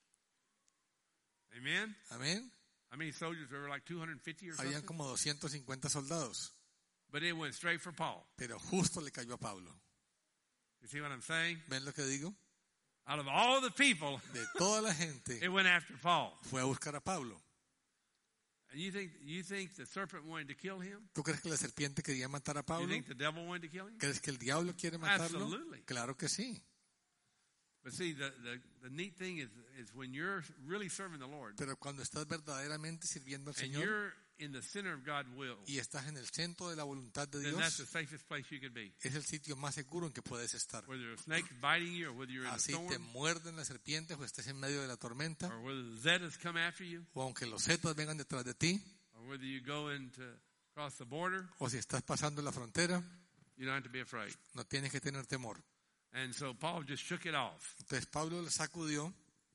Amen? Amén. How many soldiers? There were like two hundred fifty or something. Habían como doscientos cincuenta soldados, But it went straight for Paul. pero justo le cayó a Pablo. You see what I'm saying? ¿Ven lo que digo? Out of all the people, De toda la gente it went after Paul. fue a buscar a Pablo. And you think you think the serpent wanted to kill him? ¿Tú crees que la serpiente quería matar a You Pablo? think the devil wanted to kill him? ¿Crees que el diablo quiere matarlo? Absolutely. Claro que sí. But see, the, the, the neat thing is, is when you're really serving the Lord Pero cuando estás verdaderamente sirviendo al and Señor you're in the center of God's will, y estás en el centro de la voluntad de then that's the Dios, safest place you could be. es el sitio más seguro en que puedes estar. Whether a snake's biting you or whether you're in a Así te storm muerden las serpientes o estés en medio de la tormenta, or whether the zetas come after you o aunque los zetas vengan detrás de ti, or whether you go into cross the border, o si estás pasando la frontera, you don't have to be afraid. no tienes que tener temor. And so Paul just shook it off. Entonces Pablo le sacudió.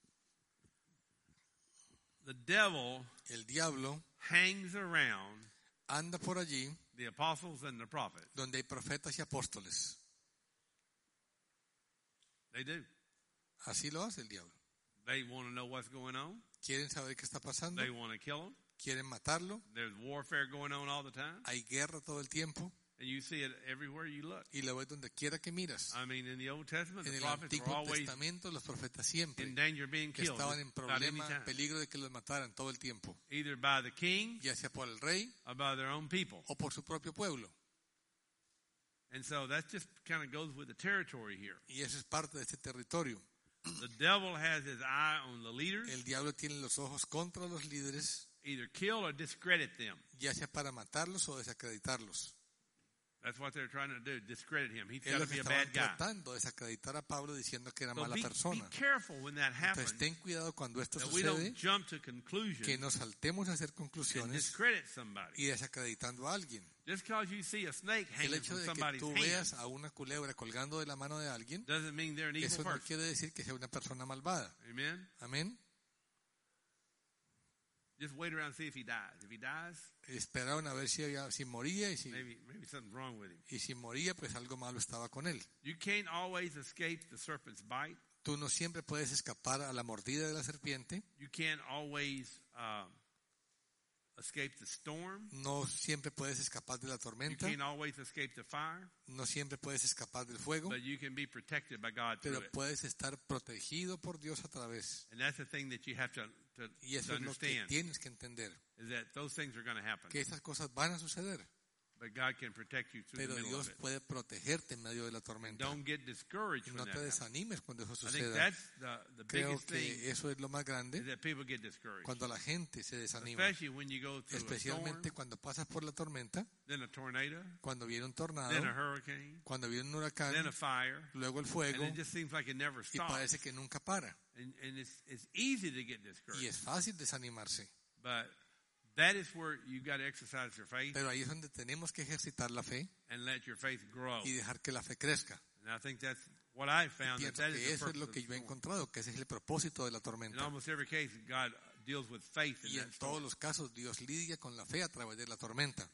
The devil El diablo hangs around anda por allí the apostles and the prophets. donde hay profetas y apóstoles. They do. Así lo hace el diablo. They want to know what's going on. Quieren saber qué está pasando, They want to kill them. quieren matarlo, There's warfare going on all the time. hay guerra todo el tiempo. And you see it everywhere you look. Y lo ves donde quiera que miras. I mean, in the Old Testament, En the el prophets were Antiguo always Testamento los profetas siempre in danger of being que killed estaban en about any problema, time, peligro de que los mataran todo el tiempo, either by the king ya sea por el rey or by their own people. o por su propio pueblo. And so that just kind of goes with the territory here. Y eso es parte de este territorio. The devil has his eye on the leaders, El diablo tiene los ojos contra los líderes, either kill or discredit them. ya sea para matarlos o desacreditarlos. That's what they're trying to do, discredit him. He's Es got lo to que be a estaban bad guy. tratando de desacreditar a Pablo diciendo que era So mala be, be persona. careful when that happens, Entonces ten cuidado cuando esto that we don't sucede, jump to conclusions que nos saltemos a hacer and conclusiones discredit somebody. y desacreditando a alguien. Just because you see a snake El hanging hecho from de que somebody's tú hand veas a una culebra colgando de la mano de alguien, doesn't mean they're an evil eso no person. quiere decir que sea una persona malvada. Amen? Amén. Just wait around and see if he dies. If he dies, Esperaron a ver si, había, si moría y si, maybe maybe something's wrong with him. y si moría, pues algo malo estaba con él. You can't always escape the serpent's bite. Tú no siempre puedes escapar a la mordida de la serpiente, You can't always um, escape the storm. no siempre puedes escapar de la You tormenta, can't always escape the fire. no siempre puedes escapar del fuego, But you can be protected by God through pero it. puedes estar protegido por Dios a través. And that's the thing that you have to, to, Y eso to es lo que understand, tienes que entender, is that those things are going to happen. que esas cosas van a suceder, But God can protect you through pero the middle Dios of it. puede protegerte en medio de la tormenta. Don't get discouraged Y when no that te happens. desanimes cuando eso I think suceda. that's the, the Creo biggest thing, que eso es lo más is grande, that people get discouraged. cuando la gente se desanima, Especially when you go through a storm, especialmente cuando pasas por la tormenta, then a tornado, cuando viene un tornado, then a hurricane, cuando viene un then huracán, a fire, luego el and fuego, it just seems like it never y stops. parece que nunca para. And, and it's, it's easy to get Y discouraged. es fácil desanimarse. But that is where you got to exercise your faith Pero ahí es donde tenemos que ejercitar la fe and let your faith grow. y dejar que la fe crezca. And I think that's what I found, that Pienso that is que the eso es purpose lo of que the yo he storm. encontrado, que ese es el propósito de la In tormenta. almost every case, God deals with faith in Y that en todos storm. los casos Dios lidia con la fe a través de la tormenta.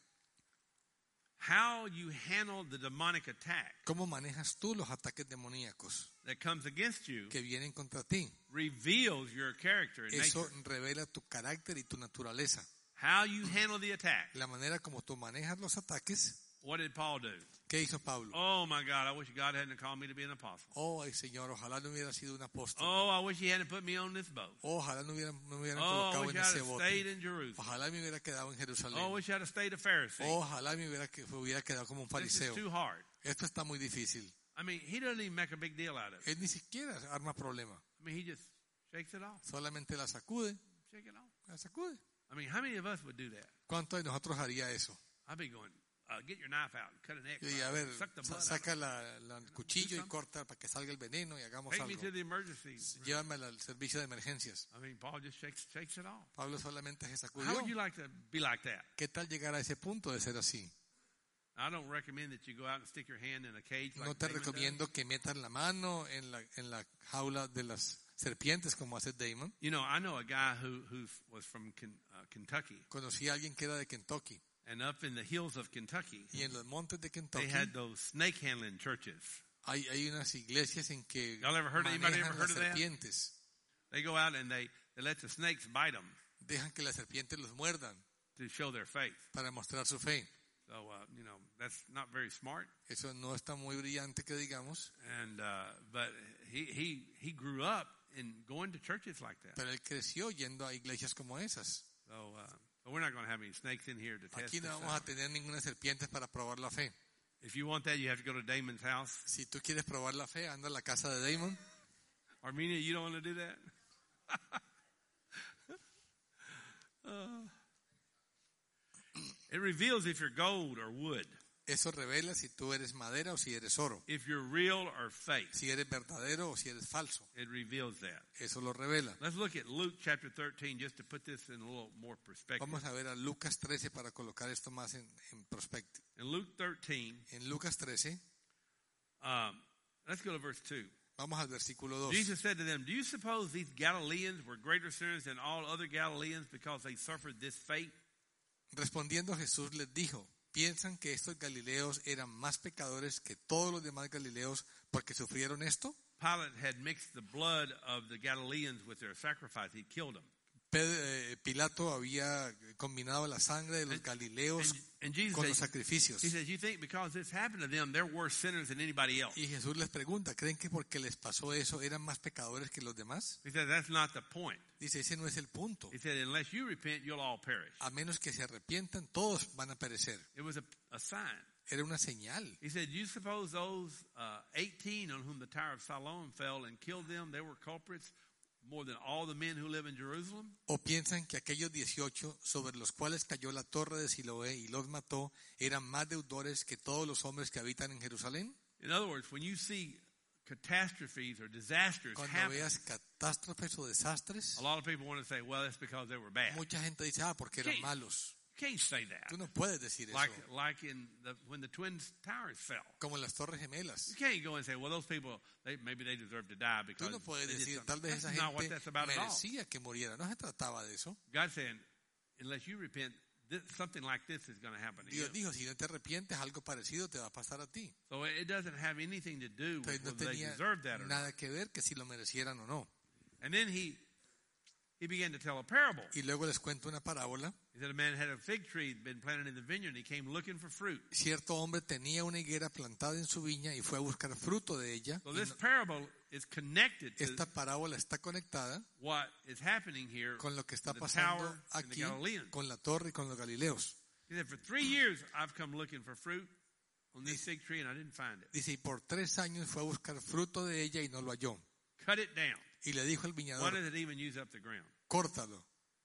How you handle the demonic attack ¿Cómo manejas tú los ataques demoníacos that comes against you que vienen contra ti? reveals your character and Eso nature. revela tu carácter y tu naturaleza. How you handle the attack. La manera como tú manejas los ataques. What did Paul do? ¿Qué hizo Pablo? Oh my God, I wish God hadn't called me to be an apostle. Oh, ay, Señor, ojalá no hubiera sido un apóstol. Oh, I wish he hadn't put me on this boat. Ojalá no hubieran, me hubieran Oh, I colocado wish en I'd ese have bote. stayed in Jerusalem. Ojalá me hubiera quedado en Oh, I Jerusalén. wish I'd have stayed a Pharisee. Ojalá me hubiera, que- me hubiera quedado como un This is fariseo. too hard. Esto está muy difícil. I mean, he doesn't even make a big deal out of it. Él ni siquiera arma problema. I mean, he just shakes it off. Solamente la sacude, Shake it off. la sacude. I mean, how many of us would do that? ¿Cuántos de nosotros haría eso? I'd be going, uh, get your knife out and cut an egg. Yo diría, a ver, Suck the sa- blood saca out. la, la- el cuchillo y corta para que salga el veneno y hagamos Take me algo. to the emergency. Llévame al servicio de emergencias. I mean, Paul just shakes, shakes it off. Pablo solamente se How sacudió. would you like to be like that? ¿Qué tal llegar a ese punto de ser así? I don't recommend that you go out and stick your hand in a cage like No te Damon does. recomiendo que metas la mano en la, en la jaula de las serpientes como hace Damon. You know, I know a guy who who was from Ken, uh, Kentucky, Conocí a alguien que era de Kentucky and up in the hills of Kentucky, y en los montes de they Kentucky had those snake handling churches. hay, hay unas iglesias en que Y'all ever heard- anybody manejan ever las heard of that? serpientes. They go out and they, they let the snakes bite them Dejan que las serpientes los muerdan to show their faith. para mostrar su fe. So, uh, you know, that's not very smart. Eso no está muy brillante que digamos, And uh, but he he he grew up in going to churches like that. pero él creció yendo a iglesias como esas. So, uh, so we're not going to have any snakes in here to test Aquí no this vamos a out. tener ninguna serpiente para probar la fe. If you want that, you have to go to Damon's house. Si tú quieres probar la fe, anda a la casa de Damon. Armenia, you don't want to do that? Uh, it reveals if you're gold or wood, Eso revela si tú eres madera o si eres oro, if you're real or fake. si eres verdadero o si eres falso. It reveals that. Eso lo revela. Let's look at Luke chapter thirteen just to put this in a little more perspective. Vamos a ver a Lucas trece para colocar esto más en, en prospecto. In Luke thirteen, En Lucas trece, um, let's go to verse two. vamos al versículo dos. Jesus said to them, do you suppose these Galileans were greater sinners than all other Galileans because they suffered this fate? Respondiendo Jesús les dijo, ¿piensan que estos galileos eran más pecadores que todos los demás galileos porque sufrieron esto? Pilate had mixed the blood of the Galileans with their sacrifice. He killed them. Pedro, eh, Pilato había combinado la sangre de los And- galileos And, and Jesus con los says, sacrificios. he says, you think because this happened to them, they're worse sinners than anybody else? Y Jesús les pregunta, ¿creen que porque les pasó eso eran más pecadores que los demás? He said, that's not the point. Dice, ese no es el punto. He said, unless you repent, you'll all perish. A menos que se arrepientan, todos van a perecer. It was a, a sign. Era una señal. He said, you suppose those uh, eighteen on whom the Tower of Siloam fell and killed them, they were culprits more than all the men who live in Jerusalem? ¿O piensan que aquellos dieciocho sobre los cuales cayó la torre de Siloé y los mató eran más deudores que todos los hombres que habitan en Jerusalén? In other words, when you see catastrophes or disasters Cuando happen, veas catástrofes o desastres, a lot of people want to say, well, that's because they were bad. mucha gente dice, ah, porque eran Sí. malos. You can't say that. Tú no puedes decir Like, eso. like in the, when the Twin Towers fell. Como en las Torres Gemelas. You can't go and say, well, those people, they, maybe they deserve to die because Tú no puedes they did decir, something. tal vez That's esa not what gente that's about at all. merecía que muriera. No se trataba de eso. God's saying, unless you repent, this, something like this is going to happen to you. Dios dijo, si no te arrepientes, algo parecido te va a pasar a ti. So it doesn't have anything to do with Entonces no whether they tenía deserve that or not. nada que ver que si lo merecieran o no. And then he he began to tell a parable. Y luego les cuento una parábola. He said a man had a fig tree been planted in the vineyard, and he came looking for fruit. Cierto hombre tenía una higuera plantada en su viña y fue a buscar fruto de ella. So Y this no- parable is connected to esta parábola está conectada what is happening here con lo que está the pasando tower and the aquí Galileans. con la torre y con los galileos. He said, for three years I've come looking for fruit on this fig tree, and I didn't find it. Dice, y por tres años fue a buscar fruto de ella y no lo halló. Cut it down. Y le dijo al Why viñador, does it even use up the ground? córtalo.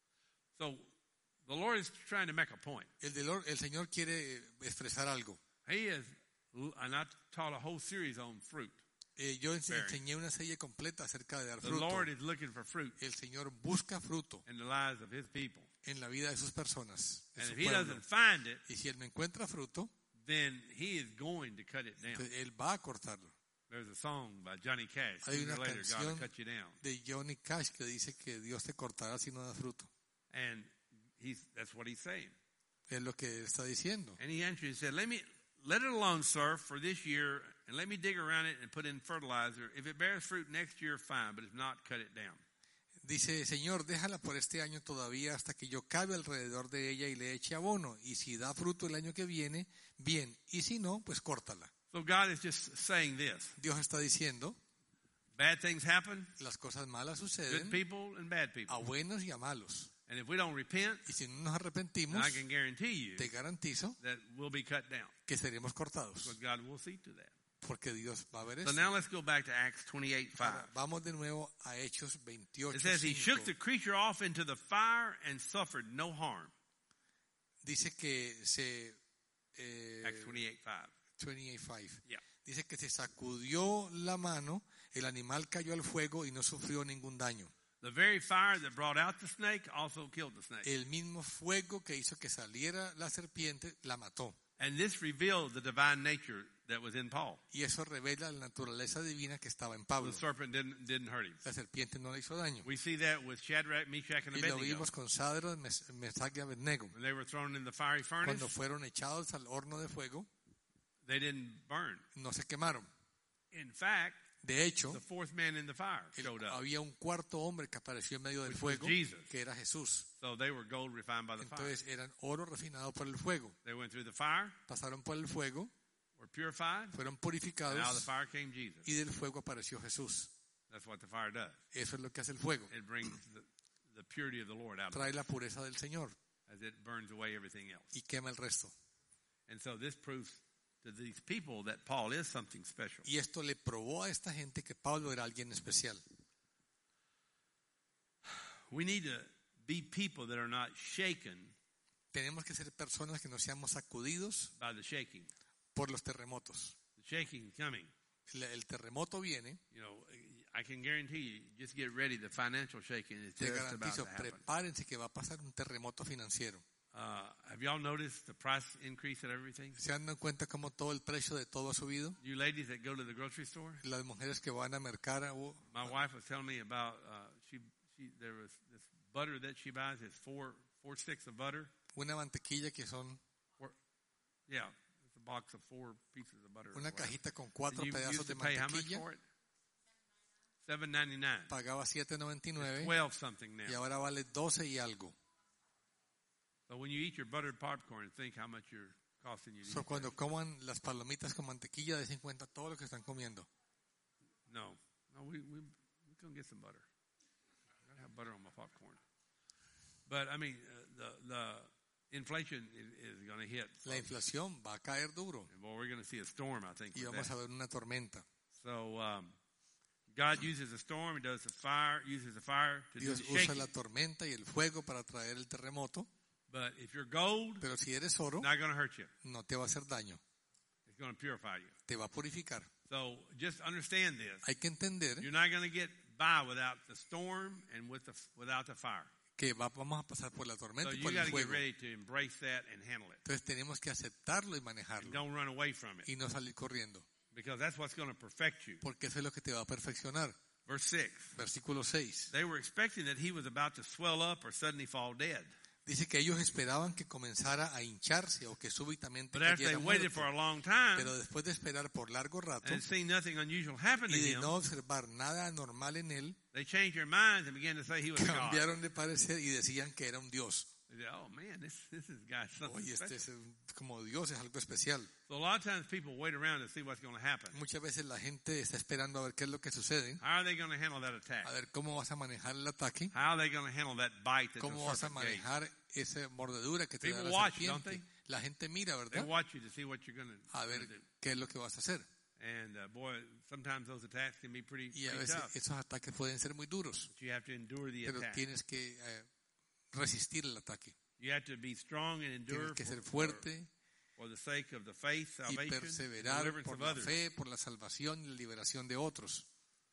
So the Lord is trying to make a point. El, de Lor- el Señor quiere expresar algo. He is, and I taught a whole series on fruit. Eh, yo ens- Very. enseñé una serie completa acerca de dar The fruto. Lord is looking for fruit El Señor busca fruto in the lives of His people. en la vida de sus personas, de And su if He pueblo. doesn't find it, Y si Él no encuentra fruto, then He is going to cut it down. entonces Él va a cortarlo. There's a song by Johnny Cash. Hay Sooner una or later, God will canción cut you down. de Johnny Cash que dice que Dios te cortará si no da fruto. And he's, that's what He's saying. Es lo que Él está diciendo. And He answered and said, let me, let it alone, sir, for this year, and let me dig around it and put in fertilizer. If it bears fruit next year, fine, but if not, cut it down. Dice, Señor, déjala por este año todavía hasta que yo cabe alrededor de ella y le eche abono. Y si da fruto el año que viene, bien. Y si no, pues córtala. So God is just saying this. Dios está diciendo, Bad things happen, las cosas malas good suceden people and bad people. a buenos y a malos. And if we don't repent, Y si no nos then arrepentimos, I can guarantee you te garantizo that we'll be cut down. que seremos cortados. But God will see to that. Porque Dios va a ver So eso. now let's go back to Acts twenty-eight five. Ahora, vamos de nuevo a Hechos veintiocho. It says he shook cinco. the creature off into the fire and suffered no harm. Dice que se... eh, Acts twenty-eight five. veintiocho cinco. Yeah. Dice que se sacudió la mano, el animal cayó al fuego y no sufrió ningún daño. The very fire that brought out the snake also killed the snake. El mismo fuego que hizo que saliera la serpiente la mató. And this revealed the divine nature that was in Paul. Y eso revela la naturaleza divina que estaba en Pablo. The serpent didn't, didn't hurt him. La serpiente no le hizo daño. We see that with Shadrach, Meshach, and Y lo Abednego. vimos con Sadro, Mes- Mesach y Abednego. When they were thrown in the fiery furnace, Cuando fueron echados al horno de fuego, they didn't burn. no se quemaron. In fact, De hecho, the fourth man in the fire el- showed up. había un cuarto hombre que apareció en medio del Which was fuego, Jesus. que era Jesús. So they were gold refined by the fire. Entonces eran oro refinado por el fuego. They went through the fire, Pasaron por el fuego, were purified, fueron and out of the purificados fire came Jesus. y del fuego apareció Jesús. That's what the fire does. Eso es lo que hace el fuego. It brings the, the purity of the Lord out of Trae us la pureza del Señor as it burns away everything else. y quema el resto. And so this proves to these people that Paul is something special. Y esto le probó a esta gente que Pablo era alguien especial. We need to be people that are not shaken Tenemos que ser personas que no seamos sacudidos by the shaking. por los terremotos. The shaking coming. El, el terremoto viene, You know, I can guarantee you, just get ready. The financial shaking is te just about garantizo, to happen. prepárense que va a pasar un terremoto financiero. Uh, have y'all noticed the price increase of everything? ¿Se han dado cuenta cómo todo el precio de todo ha subido? You ladies that go to the grocery store, Las mujeres que van a mercar, oh, my wife was telling me about uh, she she there was this butter that she buys. It's four four sticks of butter. una mantequilla que son Yeah, it's a box of four pieces of butter. or una whatever. cajita con cuatro And you pedazos used de to pay how much mantequilla, for it? seven ninety-nine. pagaba siete noventa y nueve twelve something now. y ahora vale doce y algo. So when you eat your buttered popcorn, think how much you're costing you to So, eat cuando coman las palomitas con mantequilla, de cincuenta todo lo que están comiendo. that. No, no, we we we gonna get some butter. I gotta have butter on my popcorn. But I mean, uh, the the inflation is, is going to hit. La inflación va a caer duro And boy, we're going to see a storm, I think. y with vamos that. a ver una tormenta. So um, God uses a storm. He does the fire. Uses the fire to do Dios the usa shaking. la tormenta y el fuego para traer el terremoto, But if you're gold, pero si eres oro, it's not going to hurt you. no te va a hacer daño, It's going to purify you. te va a purificar. So just understand this. Hay que entender You're not going to get by without the storm and with the without the fire. que va- vamos a pasar por la So tormenta y you por got el to get fuego. ready to embrace that and handle it. Entonces tenemos que aceptarlo y And manejarlo don't run away from it y no salir corriendo, because that's what's going to perfect you. porque eso es lo que te va a perfeccionar. Verse six. Versículo seis. They were expecting that he was about to swell up or suddenly fall dead. Dice que ellos esperaban que comenzara a hincharse o que súbitamente But after they cayera waited muerto. for a long time Pero después de esperar por largo rato and seen nothing unusual happen to y de him, no observar nada anormal en él, they changed their minds and began to say he was God. cambiaron de parecer y decían que era un Dios. They said, oh man, this this is guy's something Oye, este special. es un- como Dios, es algo especial. So a lot of times people wait around to see what's going to happen. Muchas veces la gente está esperando a ver qué es lo que sucede, How are they going to handle that attack? a ver cómo vas a manejar el ataque, How are they going to handle that bite that cómo the vas a serpent gave? manejar esa mordedura que te da People la watch, don't serpiente. La gente mira, They ¿verdad? watch you to see what you're going to A ver do. qué es lo que vas a hacer. And uh, boy, sometimes those attacks can be pretty, Y a pretty veces tough. esos ataques pueden ser muy duros, But you have to endure the pero attack. tienes que eh, resistir el ataque. You have to be strong and endure Tienes que for, ser fuerte for the sake of the faith, y salvation, and perseverar deliverance por of la others. fe, por la salvación y la liberación de otros.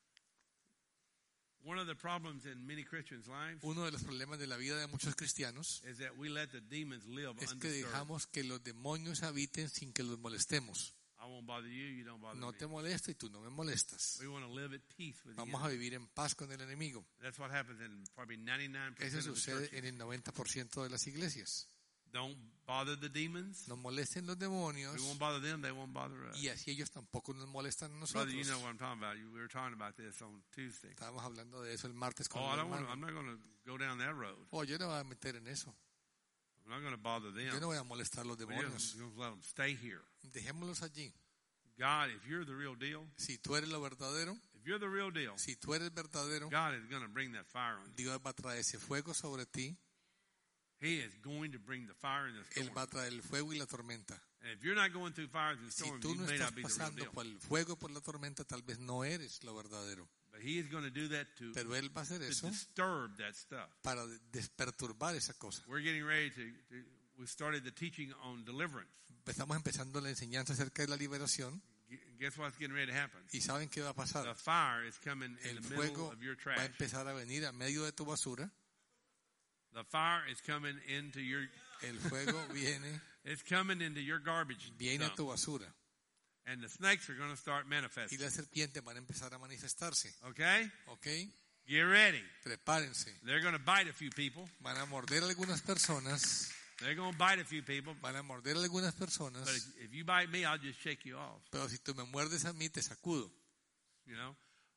One of the problems in many Christians' lives Uno de los problemas de la vida de muchos cristianos is that we let the demons live es que undisturbed. dejamos que los demonios habiten sin que los molestemos. I won't bother you, you don't bother No me. te molesto y tú no me molestas. We want to live at peace with the Vamos a enemy. vivir en paz con el enemigo. That's what happens in probably ninety-nine percent Eso of the sucede churches. en el noventa por ciento de las iglesias. Don't bother the demons. No molesten los demonios We won't bother them, they won't bother us. y así ellos tampoco nos molestan a Brother, you nosotros. know what I'm talking about. You- We were talking about this on Tuesday. Estábamos hablando de eso el martes con Oh, I el don't want to, hermano. I'm not going to go down that road. Oh, yo no voy a meter en eso. I'm not going to bother them. Yo no voy a molestar a los We're demonios. just going to let them stay here. Dejémoslos allí. God, if you're the real deal, Si tú eres lo verdadero, if you're the real deal, si tú eres verdadero, God is going to bring that fire on you. Dios va a traer ese fuego sobre ti. He is going to bring the fire in the Él storm. va a traer el fuego y la tormenta. And if you're not going through fires and Si storms, tú you no may estás not be the real pasando deal. por el fuego, por la tormenta, tal vez no eres lo verdadero. But He is going to do that to, Pero Él va a hacer to eso disturb that stuff. para desperturbar esa cosa. We're getting ready to, to, we started the teaching on deliverance. Estamos empezando la enseñanza acerca de la liberación Gu- Guess what's getting ready to happen? y ¿saben qué va a The pasar? fire is coming in El the middle fuego of your va a trash. empezar a venir a medio de tu basura. The fire is coming into your, El fuego viene, it's coming into your garbage viene a dump. tu basura. And the snakes are going to start Y manifesting. las serpientes van a empezar a manifestarse. Okay? ¿Ok? Get ready. Prepárense. They're going to bite a few people. Van a morder a algunas personas. They're going to bite a few people. Van a morder a algunas But personas. if, if you bite me, I'll just shake you off. Pero si tú me muerdes a mí, te sacudo. You know?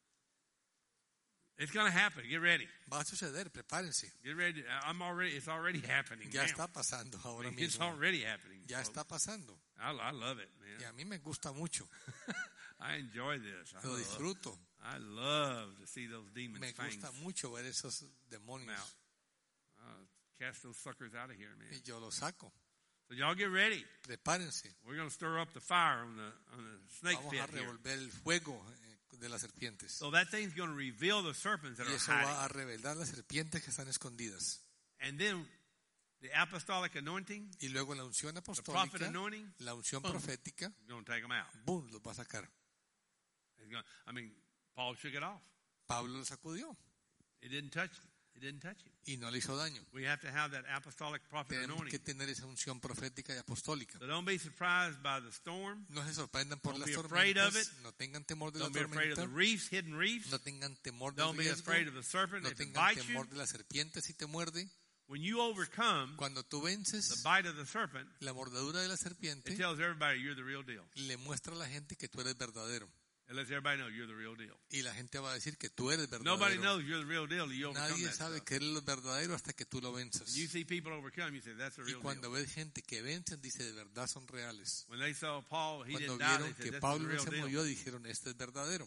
It's going to happen. Get ready. Va a suceder, prepárense. Get ready. I'm already, it's already happening Ya now. está pasando I ahora mean, it's mismo. already happening. Ya folks. está pasando. I, I love it, Y man. a mí me gusta mucho. I enjoy this. I Lo love, disfruto. I love to see those demons Me fangs gusta mucho ver esos demonios. come out. Uh, cast those suckers out of here, man. Y yo los saco. So y'all get ready. Prepárense. We're going to stir up the fire on the on the snake Vamos pit a here. revolver el fuego eh, de las serpientes. So that thing's going to reveal the serpents that Y are eso hiding. va a revelar las serpientes que están escondidas. And then the apostolic anointing, Y luego la unción the prophet apostólica, anointing, la unción Boom. profética, is going to take them out. ¡boom!, los va a sacar. It's gonna, I mean, Paul shook it off. Pablo lo sacudió It didn't touch. It didn't touch him. y no le hizo daño. We have to have that apostolic prophet Tenemos que anointing. tener esa unción profética y apostólica. So don't be surprised by the storm. No se sorprendan por Don't las be afraid of tormentas, it. no tengan temor de la Don't be afraid of tormenta, the reefs, hidden reefs. no tengan temor del Don't be riesgo, afraid of the serpent no if it tengan bites you. temor de la serpiente si te muerde. When you overcome Cuando tú the vences bite of the serpent, la mordedura de la serpiente, it tells everybody you're the real deal. le muestra a la gente que tú eres verdadero. It lets everybody know you're the real deal. Y la gente va a decir que tú eres Nobody verdadero. knows you're the real deal till you overcome Nadie that sabe stuff. que eres lo verdadero hasta que tú lo venzas. You see people overcome, you say, that's the Y real cuando deal. ves gente que vencen, dice, de verdad son reales. When they saw Paul, he Cuando didn't die, they vieron said, que that's the Pablo no real se deal. murió, dijeron, este es verdadero.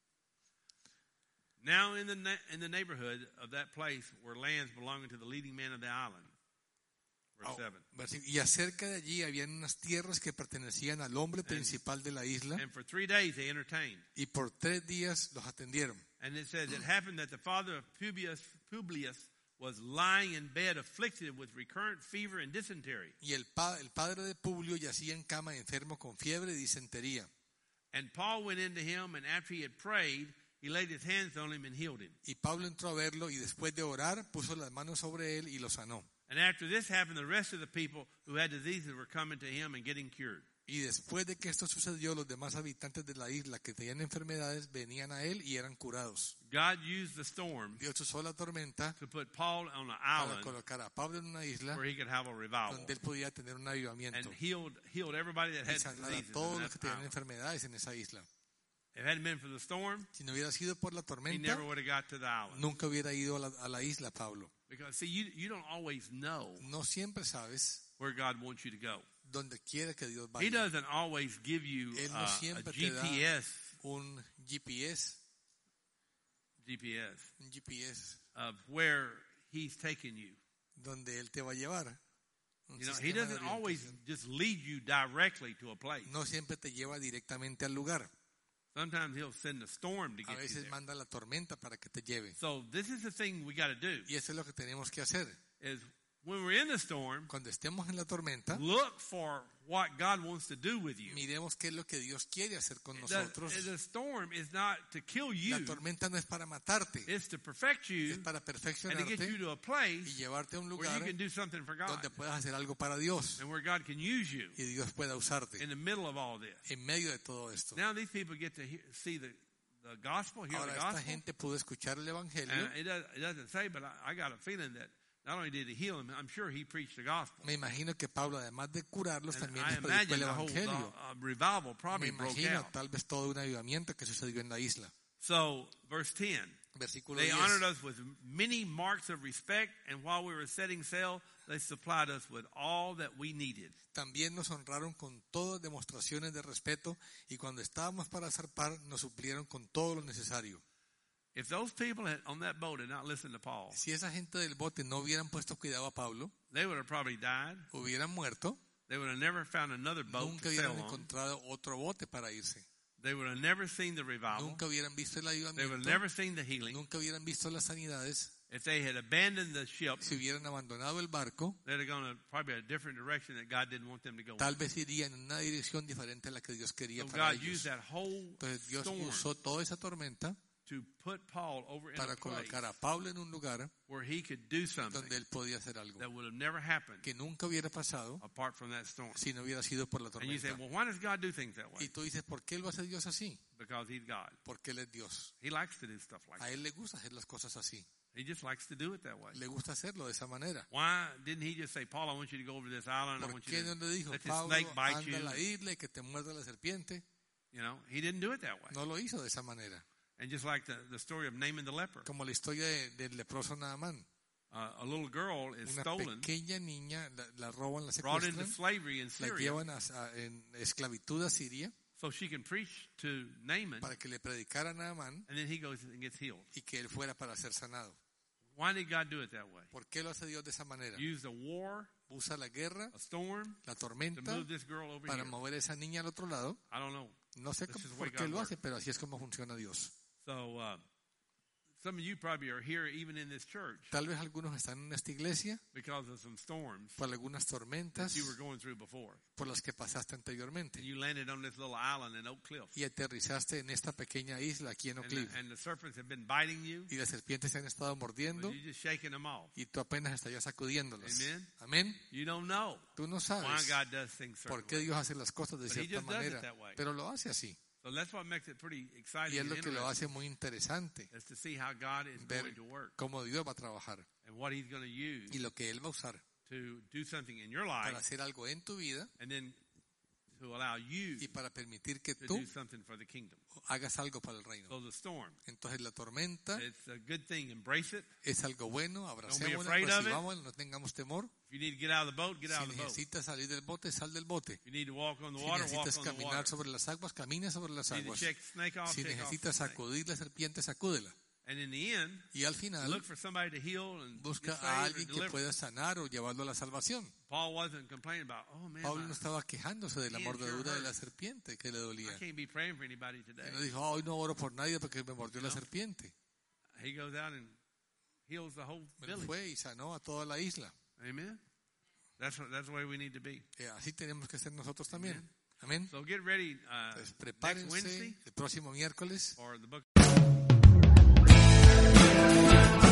Now in the na- in the neighborhood of that place were lands belonging to the leading man of the island. Verse Oh, seven. versi- Y acerca de allí habían unas tierras que pertenecían al hombre principal de la isla, And for three days they entertained. y por tres días los atendieron. And it says, it happened that the father of Publius, Publius was lying in bed afflicted with recurrent fever and dysentery. Y el, pa- el padre de Publio yacía en cama enfermo con fiebre y disentería. And Paul went into him, and after he had prayed, he laid his hands on him and healed him. Y Pablo entró a verlo y después de orar puso las manos sobre él y lo sanó. And after this happened, the rest of the people who had diseases were coming to him and getting cured. Y después de que esto sucedió, los demás habitantes de la isla que tenían enfermedades venían a él y eran curados. God used the storm Dios usó la tormenta to put Paul on an para island colocar a Pablo en una isla where he could have a revival donde él podía tener un avivamiento and healed healed everybody that y had sanar a diseases. todos in los que that tenían island. enfermedades en esa isla. If it hadn't been for the storm, Si no hubiera sido por la he tormenta, never would have got to the island. nunca hubiera ido a la, a la isla Pablo. Because see, you you don't always know No siempre sabes where God wants you to go. donde quiera que Dios He vaya. doesn't always give you Él no uh, a siempre te da G P S un G P S, G P S un G P S of where He's taking you. donde Él te va a llevar. Un You know, He sistema de doesn't always orientación. just lead you directly to a place. No siempre te lleva directamente al lugar. Sometimes He'll send a storm to A get you veces there. manda la tormenta para que te lleve. So this is the thing we got to do: Y eso es lo que tenemos que hacer. is when we're in the storm, Cuando estemos en la tormenta, look for what God wants to do with you. miremos qué es lo que Dios quiere hacer con The, nosotros. the storm is not to kill you; La tormenta no es para matarte, it's to perfect you es para and to get perfeccionarte you to a y place llevarte a un where lugar you can do something for God donde puedas hacer algo para Dios and where God can use you y Dios pueda usarte in the middle of all this. en medio de todo esto. Now these people get to hear, see the, the gospel, hear Ahora the esta gospel, gente pudo escuchar el Evangelio. and it, does, it doesn't say, but I, I got a feeling that not only did he heal him, I'm sure he preached the gospel. Me imagino que Pablo, además de curarlos, And también I les predicó imagine el the whole Evangelio. uh, revival Me probably broke imagino out. tal vez todo un avivamiento que sucedió en la isla. So, verse ten. Versículo They diez. honored us with many marks of respect, and while we were setting sail, they supplied us with all that we needed. También nos honraron con todas demostraciones de respeto y cuando estábamos para zarpar nos suplieron con todo lo necesario. If those people had, on that boat had not listened to Paul, Si esa gente del bote no hubieran puesto cuidado a Pablo, they would have probably died. hubieran muerto, They would have never found another boat nunca to sail hubieran on. encontrado otro bote para irse. They would have never seen the revival. Nunca hubieran visto el They would have avivamiento, never seen the healing. nunca hubieran visto las sanidades. If they had abandoned the ship, Si hubieran abandonado el barco, they'd have gone a, probably a different direction that God didn't want them to go. tal vez irían en una dirección diferente a la que Dios quería So para God used ellos. that whole Entonces Dios storm usó toda esa tormenta to put Paul over in para a place colocar a Pablo en un lugar where he could do something donde él podía hacer algo that would have never happened que nunca hubiera pasado apart from that storm. si no hubiera sido por la And you say, tormenta. well, why does God do things that way? Y tú dices, ¿por qué lo hace Dios así? Because he's God. Porque Él es Dios. He likes to do stuff like A that. Él le gusta hacer las cosas así. He just likes to do it that way. Le gusta hacerlo de esa manera. Why didn't he just say, Paul, I want you to go over to this island. I ¿Por want qué you no to le dijo, let this Pablo, snake bite anda a la you? isla y que te muerda la serpiente? You know, he didn't do it that way. No lo hizo de esa manera. And just like the, the story of Naaman the leper, Como la historia de- del leproso Naamán. uh, a little girl is Una stolen, pequeña niña la, la roban, la brought into secuestran, slavery in la Syria llevan a, a- en esclavitud a Siria so she can preach to Naaman, para que le predicara a Naamán and then he goes and gets healed. y que él fuera para ser sanado. Why did God do it that way? ¿Por qué lo hace Dios de esa manera? Use a war, Usa la guerra, a storm, la to tormenta, move this girl over para here. mover a esa niña al otro lado. I don't know. No sé This cómo- is the por way qué God lo hace, works. pero así es como funciona Dios. So uh, some of you probably are here even in this church Tal vez algunos están en esta iglesia because of some storms por algunas that tormentas you were going through before. por las que pasaste anteriormente And you landed on this little island in Oak Cliff. y aterrizaste en esta pequeña isla aquí en Oak And Cliff the, and the serpents have been biting you, y las serpientes se han estado but mordiendo you're just shaking them off. y tú apenas estarías sacudiéndolas. Amen. Amén. You don't know Tú no why sabes God does things certain por qué ways. Dios hace las cosas de But he cierta just does it manera, that way. pero lo hace así. So that's what makes it pretty Y exciting es and lo que lo interesting, hace muy interesante, is to see how God is ver going to work cómo Dios va a trabajar and what he's going to use y lo que Él va a usar to do something in your para life hacer algo en tu vida and then to allow you y para permitir que to tú do something for the kingdom. hagas algo para el reino. So the storm, Entonces la tormenta it's a good thing. Embrace it. es algo bueno, abracémosla, afraid of it. recibámosla, no tengamos temor. If you need to get out of the boat, get out Si of the boat. necesitas salir del bote, sal del bote. If you need to walk on the Si water, walk necesitas on the caminar water. sobre las aguas, camina sobre las If you need to aguas. check snake off, Si check off the necesitas snake. sacudir la serpiente, sacúdela. And in the end, Y al final, look for somebody to heal and busca get a saved or alguien que deliver. pueda sanar o llevarlo a la salvación. Paul wasn't complaining about, oh man, Pablo no my- estaba quejándose de la He sure mordedura de la hurt. serpiente que le dolía. I can't be praying for anybody today. Y no dijo, hoy no oro por nadie porque me mordió la serpiente. He goes out and heals the whole Él village. fue y sanó a toda la isla. Amen. That's what, that's the way we need to be. Eh, así tenemos que ser nosotros también. Amén. So get ready uh, Entonces, next prepárense Wednesday el próximo miércoles for the book.